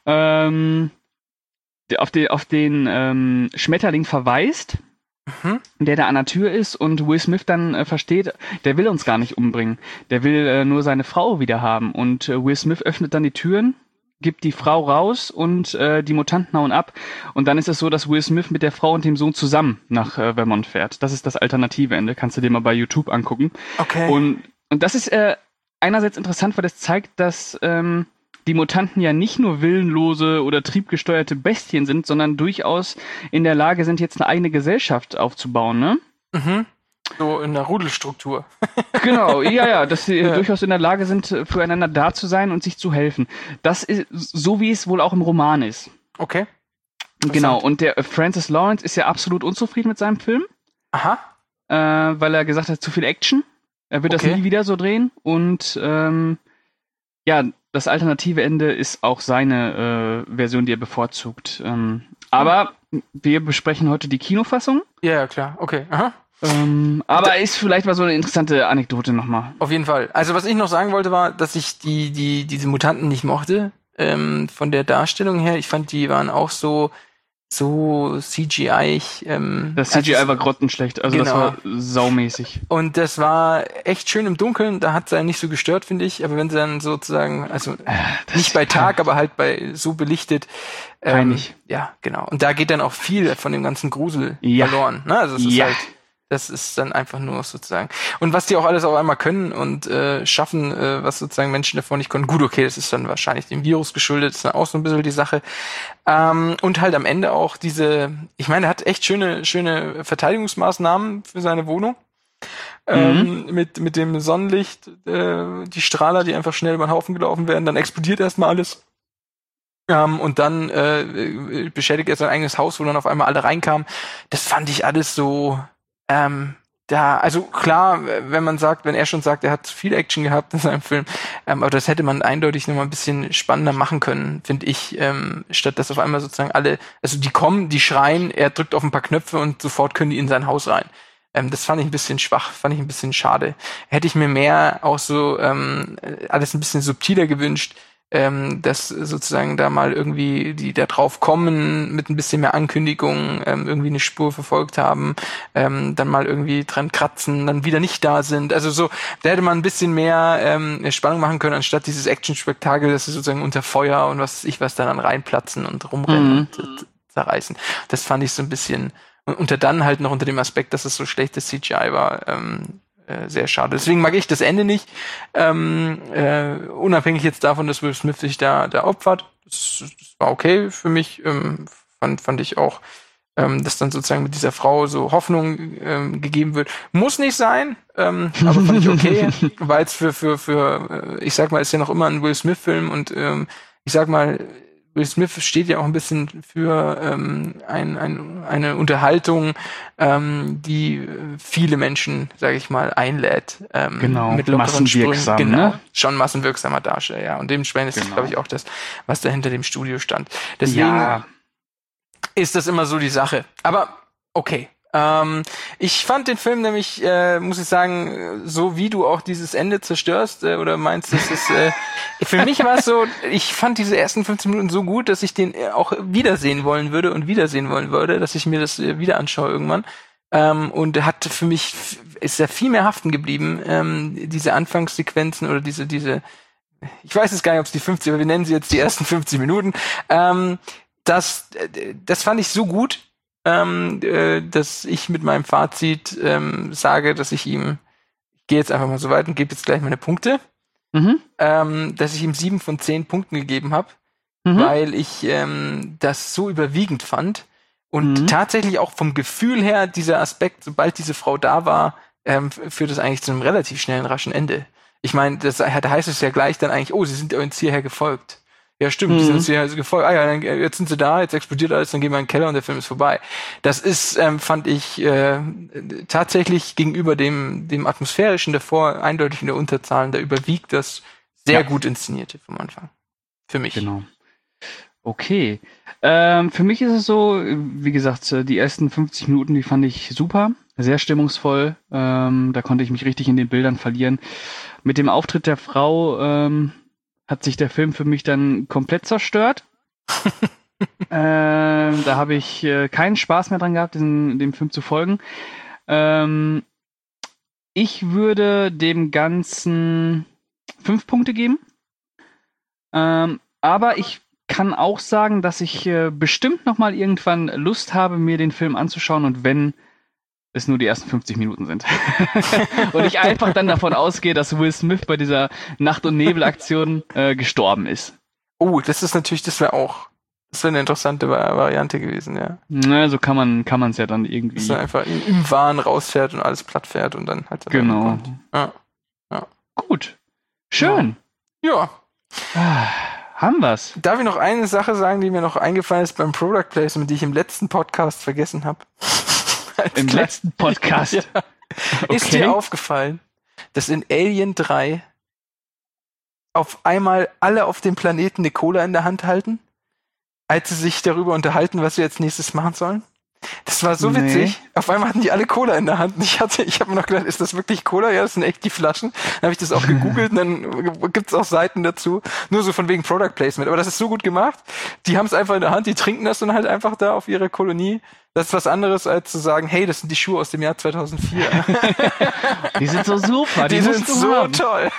ähm, der auf, den auf den ähm, Schmetterling verweist, Mhm. der da an der Tür ist und Will Smith dann äh, versteht, der will uns gar nicht umbringen. Der will äh, nur seine Frau wieder haben. Und äh, Will Smith öffnet dann die Türen, gibt die Frau raus und äh, die Mutanten hauen ab. Und dann ist es so, dass Will Smith mit der Frau und dem Sohn zusammen nach äh, Vermont fährt. Das ist das alternative Ende. Kannst du dir mal bei YouTube angucken. Okay. Und, und das ist äh, einerseits interessant, weil das zeigt, dass ähm, die Mutanten ja nicht nur willenlose oder triebgesteuerte Bestien sind, sondern durchaus in der Lage sind, jetzt eine eigene Gesellschaft aufzubauen, ne? Mhm. So in der Rudelstruktur. Genau, ja, ja, dass sie Ja. durchaus in der Lage sind, füreinander da zu sein und sich zu helfen. Das ist so, wie es wohl auch im Roman ist. Okay. Genau, und der äh, Francis Lawrence ist ja absolut unzufrieden mit seinem Film, Aha. äh, weil er gesagt hat, zu viel Action. Er wird Okay. das nie wieder so drehen. Und ähm, ja, das alternative Ende ist auch seine äh, Version, die er bevorzugt. Ähm, aber wir besprechen heute die Kinofassung. Ja, ja, klar. Okay. Aha. Ähm, aber ist vielleicht mal so eine interessante Anekdote nochmal. Auf jeden Fall. Also was ich noch sagen wollte, war, dass ich die, die, diese Mutanten nicht mochte. Ähm, von der Darstellung her. Ich fand, die waren auch so, so C G I. Ähm, Das C G I also- war grottenschlecht, also das Genau. war saumäßig. Und das war echt schön im Dunkeln, da hat es einen nicht so gestört, finde ich. Aber wenn sie dann sozusagen, also nicht bei Tag, aber halt bei so belichtet. Ähm, Peinlich. ja, genau. Und da geht dann auch viel von dem ganzen Grusel Ja. verloren. Ne? Also es ist Ja. halt, das ist dann einfach nur sozusagen. Und was die auch alles auf einmal können und äh, schaffen, äh, was sozusagen Menschen davor nicht konnten. Gut, okay, das ist dann wahrscheinlich dem Virus geschuldet, ist dann auch so ein bisschen die Sache. Ähm, und halt am Ende auch diese, ich meine, er hat echt schöne, schöne Verteidigungsmaßnahmen für seine Wohnung. Ähm, mit, mit dem Sonnenlicht, äh, die Strahler, die einfach schnell über den Haufen gelaufen werden, dann explodiert erstmal alles. Ähm, und dann äh, beschädigt er sein eigenes Haus, wo dann auf einmal alle reinkamen. Das fand ich alles so, ähm, da, also klar, wenn man sagt, wenn er schon sagt, er hat zu viel Action gehabt in seinem Film, ähm, aber das hätte man eindeutig noch mal ein bisschen spannender machen können, finde ich, ähm, statt dass auf einmal sozusagen alle, also die kommen, die schreien, er drückt auf ein paar Knöpfe und sofort können die in sein Haus rein. Ähm, das fand ich ein bisschen schwach, fand ich ein bisschen schade. Hätte ich mir mehr auch so ähm, alles ein bisschen subtiler gewünscht, ähm, dass sozusagen da mal irgendwie die da drauf kommen mit ein bisschen mehr Ankündigung, ähm, irgendwie eine Spur verfolgt haben, ähm, dann mal irgendwie dran kratzen, dann wieder nicht da sind. Also so, da hätte man ein bisschen mehr ähm, Spannung machen können, anstatt dieses Action-Spektakel, dass sie sozusagen unter Feuer und was weiß ich was dann an reinplatzen und rumrennen Mhm. und äh, zerreißen. Das fand ich so ein bisschen, und unter dann halt noch unter dem Aspekt, dass es so schlechtes C G I war, ähm, äh, sehr schade. Deswegen mag ich das Ende nicht. Ähm, äh, unabhängig jetzt davon, dass Will Smith sich da, da opfert. Das, das war okay für mich. Ähm, fand, fand ich auch, ähm, dass dann sozusagen mit dieser Frau so Hoffnung ähm, gegeben wird. Muss nicht sein, ähm, aber fand ich okay, weil es für, für, für, äh, ich sag mal, ist ja noch immer ein Will Smith-Film und ähm, ich sag mal, Will Smith steht ja auch ein bisschen für ähm, ein, ein, eine Unterhaltung, ähm, die viele Menschen, sage ich mal, einlädt. Ähm, Genau, mit lockeren Sprüngen. massenwirksam, Genau, ne? schon massenwirksamer Darsteller, ja. Und dementsprechend ist das, Genau. glaube ich, auch das, was da hinter dem Studio stand. Deswegen Ja, ist das immer so die Sache. Aber okay. Ähm, ich fand den Film nämlich, äh, muss ich sagen, so wie du auch dieses Ende zerstörst äh, oder meinst, das ist äh, für mich war es so, ich fand diese ersten fünfzehn Minuten so gut, dass ich den äh, auch wiedersehen wollen würde und wiedersehen wollen würde, dass ich mir das äh, wieder anschaue irgendwann. Ähm, und hat für mich, ist ja viel mehr haften geblieben, ähm, diese Anfangssequenzen oder diese, diese, ich weiß jetzt gar nicht, ob es die fünfzig, aber wir nennen sie jetzt die ersten fünfzig Minuten. Ähm, das, das fand ich so gut, ähm, äh, dass ich mit meinem Fazit ähm, sage, dass ich ihm, ich gehe jetzt einfach mal so weit und gebe jetzt gleich meine Punkte, mhm. ähm, dass ich ihm sieben von zehn Punkten gegeben habe, Mhm. weil ich ähm, das so überwiegend fand und Mhm. tatsächlich auch vom Gefühl her dieser Aspekt, sobald diese Frau da war, ähm, führt es eigentlich zu einem relativ schnellen, raschen Ende. Ich meine, das da heißt es ja gleich dann eigentlich, oh, sie sind uns hierher gefolgt. Ja, stimmt, Mhm. die sind uns hierher gefolgt. Ah ja, dann, jetzt sind sie da, jetzt explodiert alles, dann gehen wir in den Keller und der Film ist vorbei. Das ist, ähm, fand ich, äh, tatsächlich gegenüber dem, dem Atmosphärischen davor eindeutig in der Unterzahl. Da überwiegt das sehr Ja. gut inszenierte vom Anfang. Für mich. Genau. Okay. Ähm, für mich ist es so, wie gesagt, die ersten fünfzig Minuten, die fand ich super, sehr stimmungsvoll. Ähm, da konnte ich mich richtig in den Bildern verlieren. Mit dem Auftritt der Frau ähm, hat sich der Film für mich dann komplett zerstört. ähm, da habe ich äh, keinen Spaß mehr dran gehabt, diesen, dem Film zu folgen. Ähm, ich würde dem Ganzen fünf Punkte geben. Ähm, aber ich kann auch sagen, dass ich äh, bestimmt noch mal irgendwann Lust habe, mir den Film anzuschauen und wenn es nur die ersten fünfzig Minuten sind. Und ich einfach dann davon ausgehe, dass Will Smith bei dieser Nacht- und Nebel-Aktion äh, gestorben ist. Oh, das ist natürlich, das wäre auch, das wäre eine interessante Va- Variante gewesen, ja. Na, so kann man kann man es ja dann Dass irgendwie. er einfach im, im Wahn rausfährt und alles platt fährt und dann halt dann Genau. kommt. Ja. Gut. Schön. Ja. Ah, haben wir's. Darf ich noch eine Sache sagen, die mir noch eingefallen ist beim Product Placement, die ich im letzten Podcast vergessen habe? Im letzten Podcast. Ja. Ist Okay. dir aufgefallen, dass in Alien drei auf einmal alle auf dem Planeten eine Cola in der Hand halten, als sie sich darüber unterhalten, was sie jetzt nächstes machen sollen? Das war so Nee. witzig. Auf einmal hatten die alle Cola in der Hand. Und ich hatte, ich habe mir noch gedacht, ist das wirklich Cola? Ja, das sind echt die Flaschen. Dann habe ich das auch gegoogelt und dann gibt's auch Seiten dazu. Nur so von wegen Product Placement. Aber das ist so gut gemacht. Die haben es einfach in der Hand, die trinken das dann halt einfach da auf ihrer Kolonie. Das ist was anderes, als zu sagen, hey, das sind die Schuhe aus dem Jahr zweitausendvier. Die sind so super. Die, Die sind musst du so haben. toll.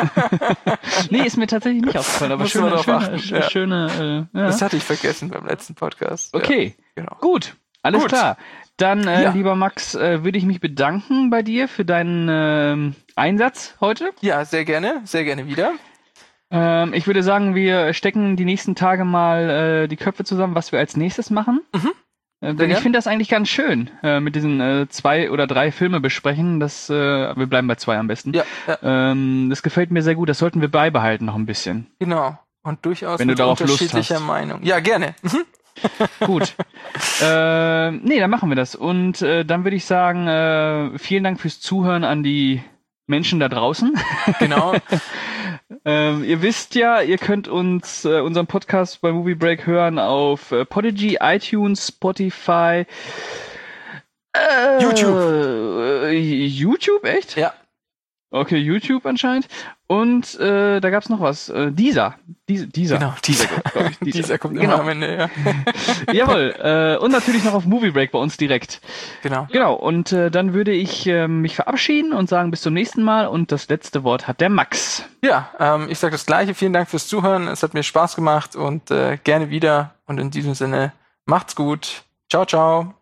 Nee, ist mir tatsächlich nicht aufgefallen, aber Muss man schöne, drauf schöne, achten, schöne, ja. schöne äh, ja. Das hatte ich vergessen beim letzten Podcast. Okay, Ja, genau. gut. Alles Gut. klar. Dann, äh, Ja. lieber Max, äh, würde ich mich bedanken bei dir für deinen ähm, Einsatz heute. Ja, sehr gerne. Sehr gerne wieder. Ähm, ich würde sagen, wir stecken die nächsten Tage mal äh, die Köpfe zusammen, was wir als nächstes machen. Mhm. Äh, denn Sehr ich gern. finde das eigentlich ganz schön, äh, mit diesen äh, zwei oder drei Filme besprechen. Das, äh, wir bleiben bei zwei am besten. Ja, ja, Ähm, das gefällt mir sehr gut. Das sollten wir beibehalten noch ein bisschen. genau. Und durchaus Wenn du mit darauf Lust unterschiedlicher hast. Meinung. Ja, gerne. Mhm. Gut. äh, nee, dann machen wir das. Und äh, dann würde ich sagen, äh, vielen Dank fürs Zuhören an die Menschen da draußen. Genau. ähm, ihr wisst ja, ihr könnt uns äh, unseren Podcast bei Movie Break hören auf äh, Podigy, iTunes, Spotify, äh, YouTube. Äh, YouTube, echt? Ja. Okay, YouTube anscheinend. Und äh, da gab's noch was. Äh, dieser. Dieser. Dieser. Genau, dieser. Dieser, ich, dieser. dieser kommt genau. immer am Ende, ja. Jawohl. Äh, und natürlich noch auf Movie Break bei uns direkt. Genau. Genau. Und äh, dann würde ich äh, mich verabschieden und sagen bis zum nächsten Mal. Und das letzte Wort hat der Max. Ja, ähm, ich sage das Gleiche. Vielen Dank fürs Zuhören. Es hat mir Spaß gemacht und äh, gerne wieder. Und in diesem Sinne, macht's gut. Ciao, ciao.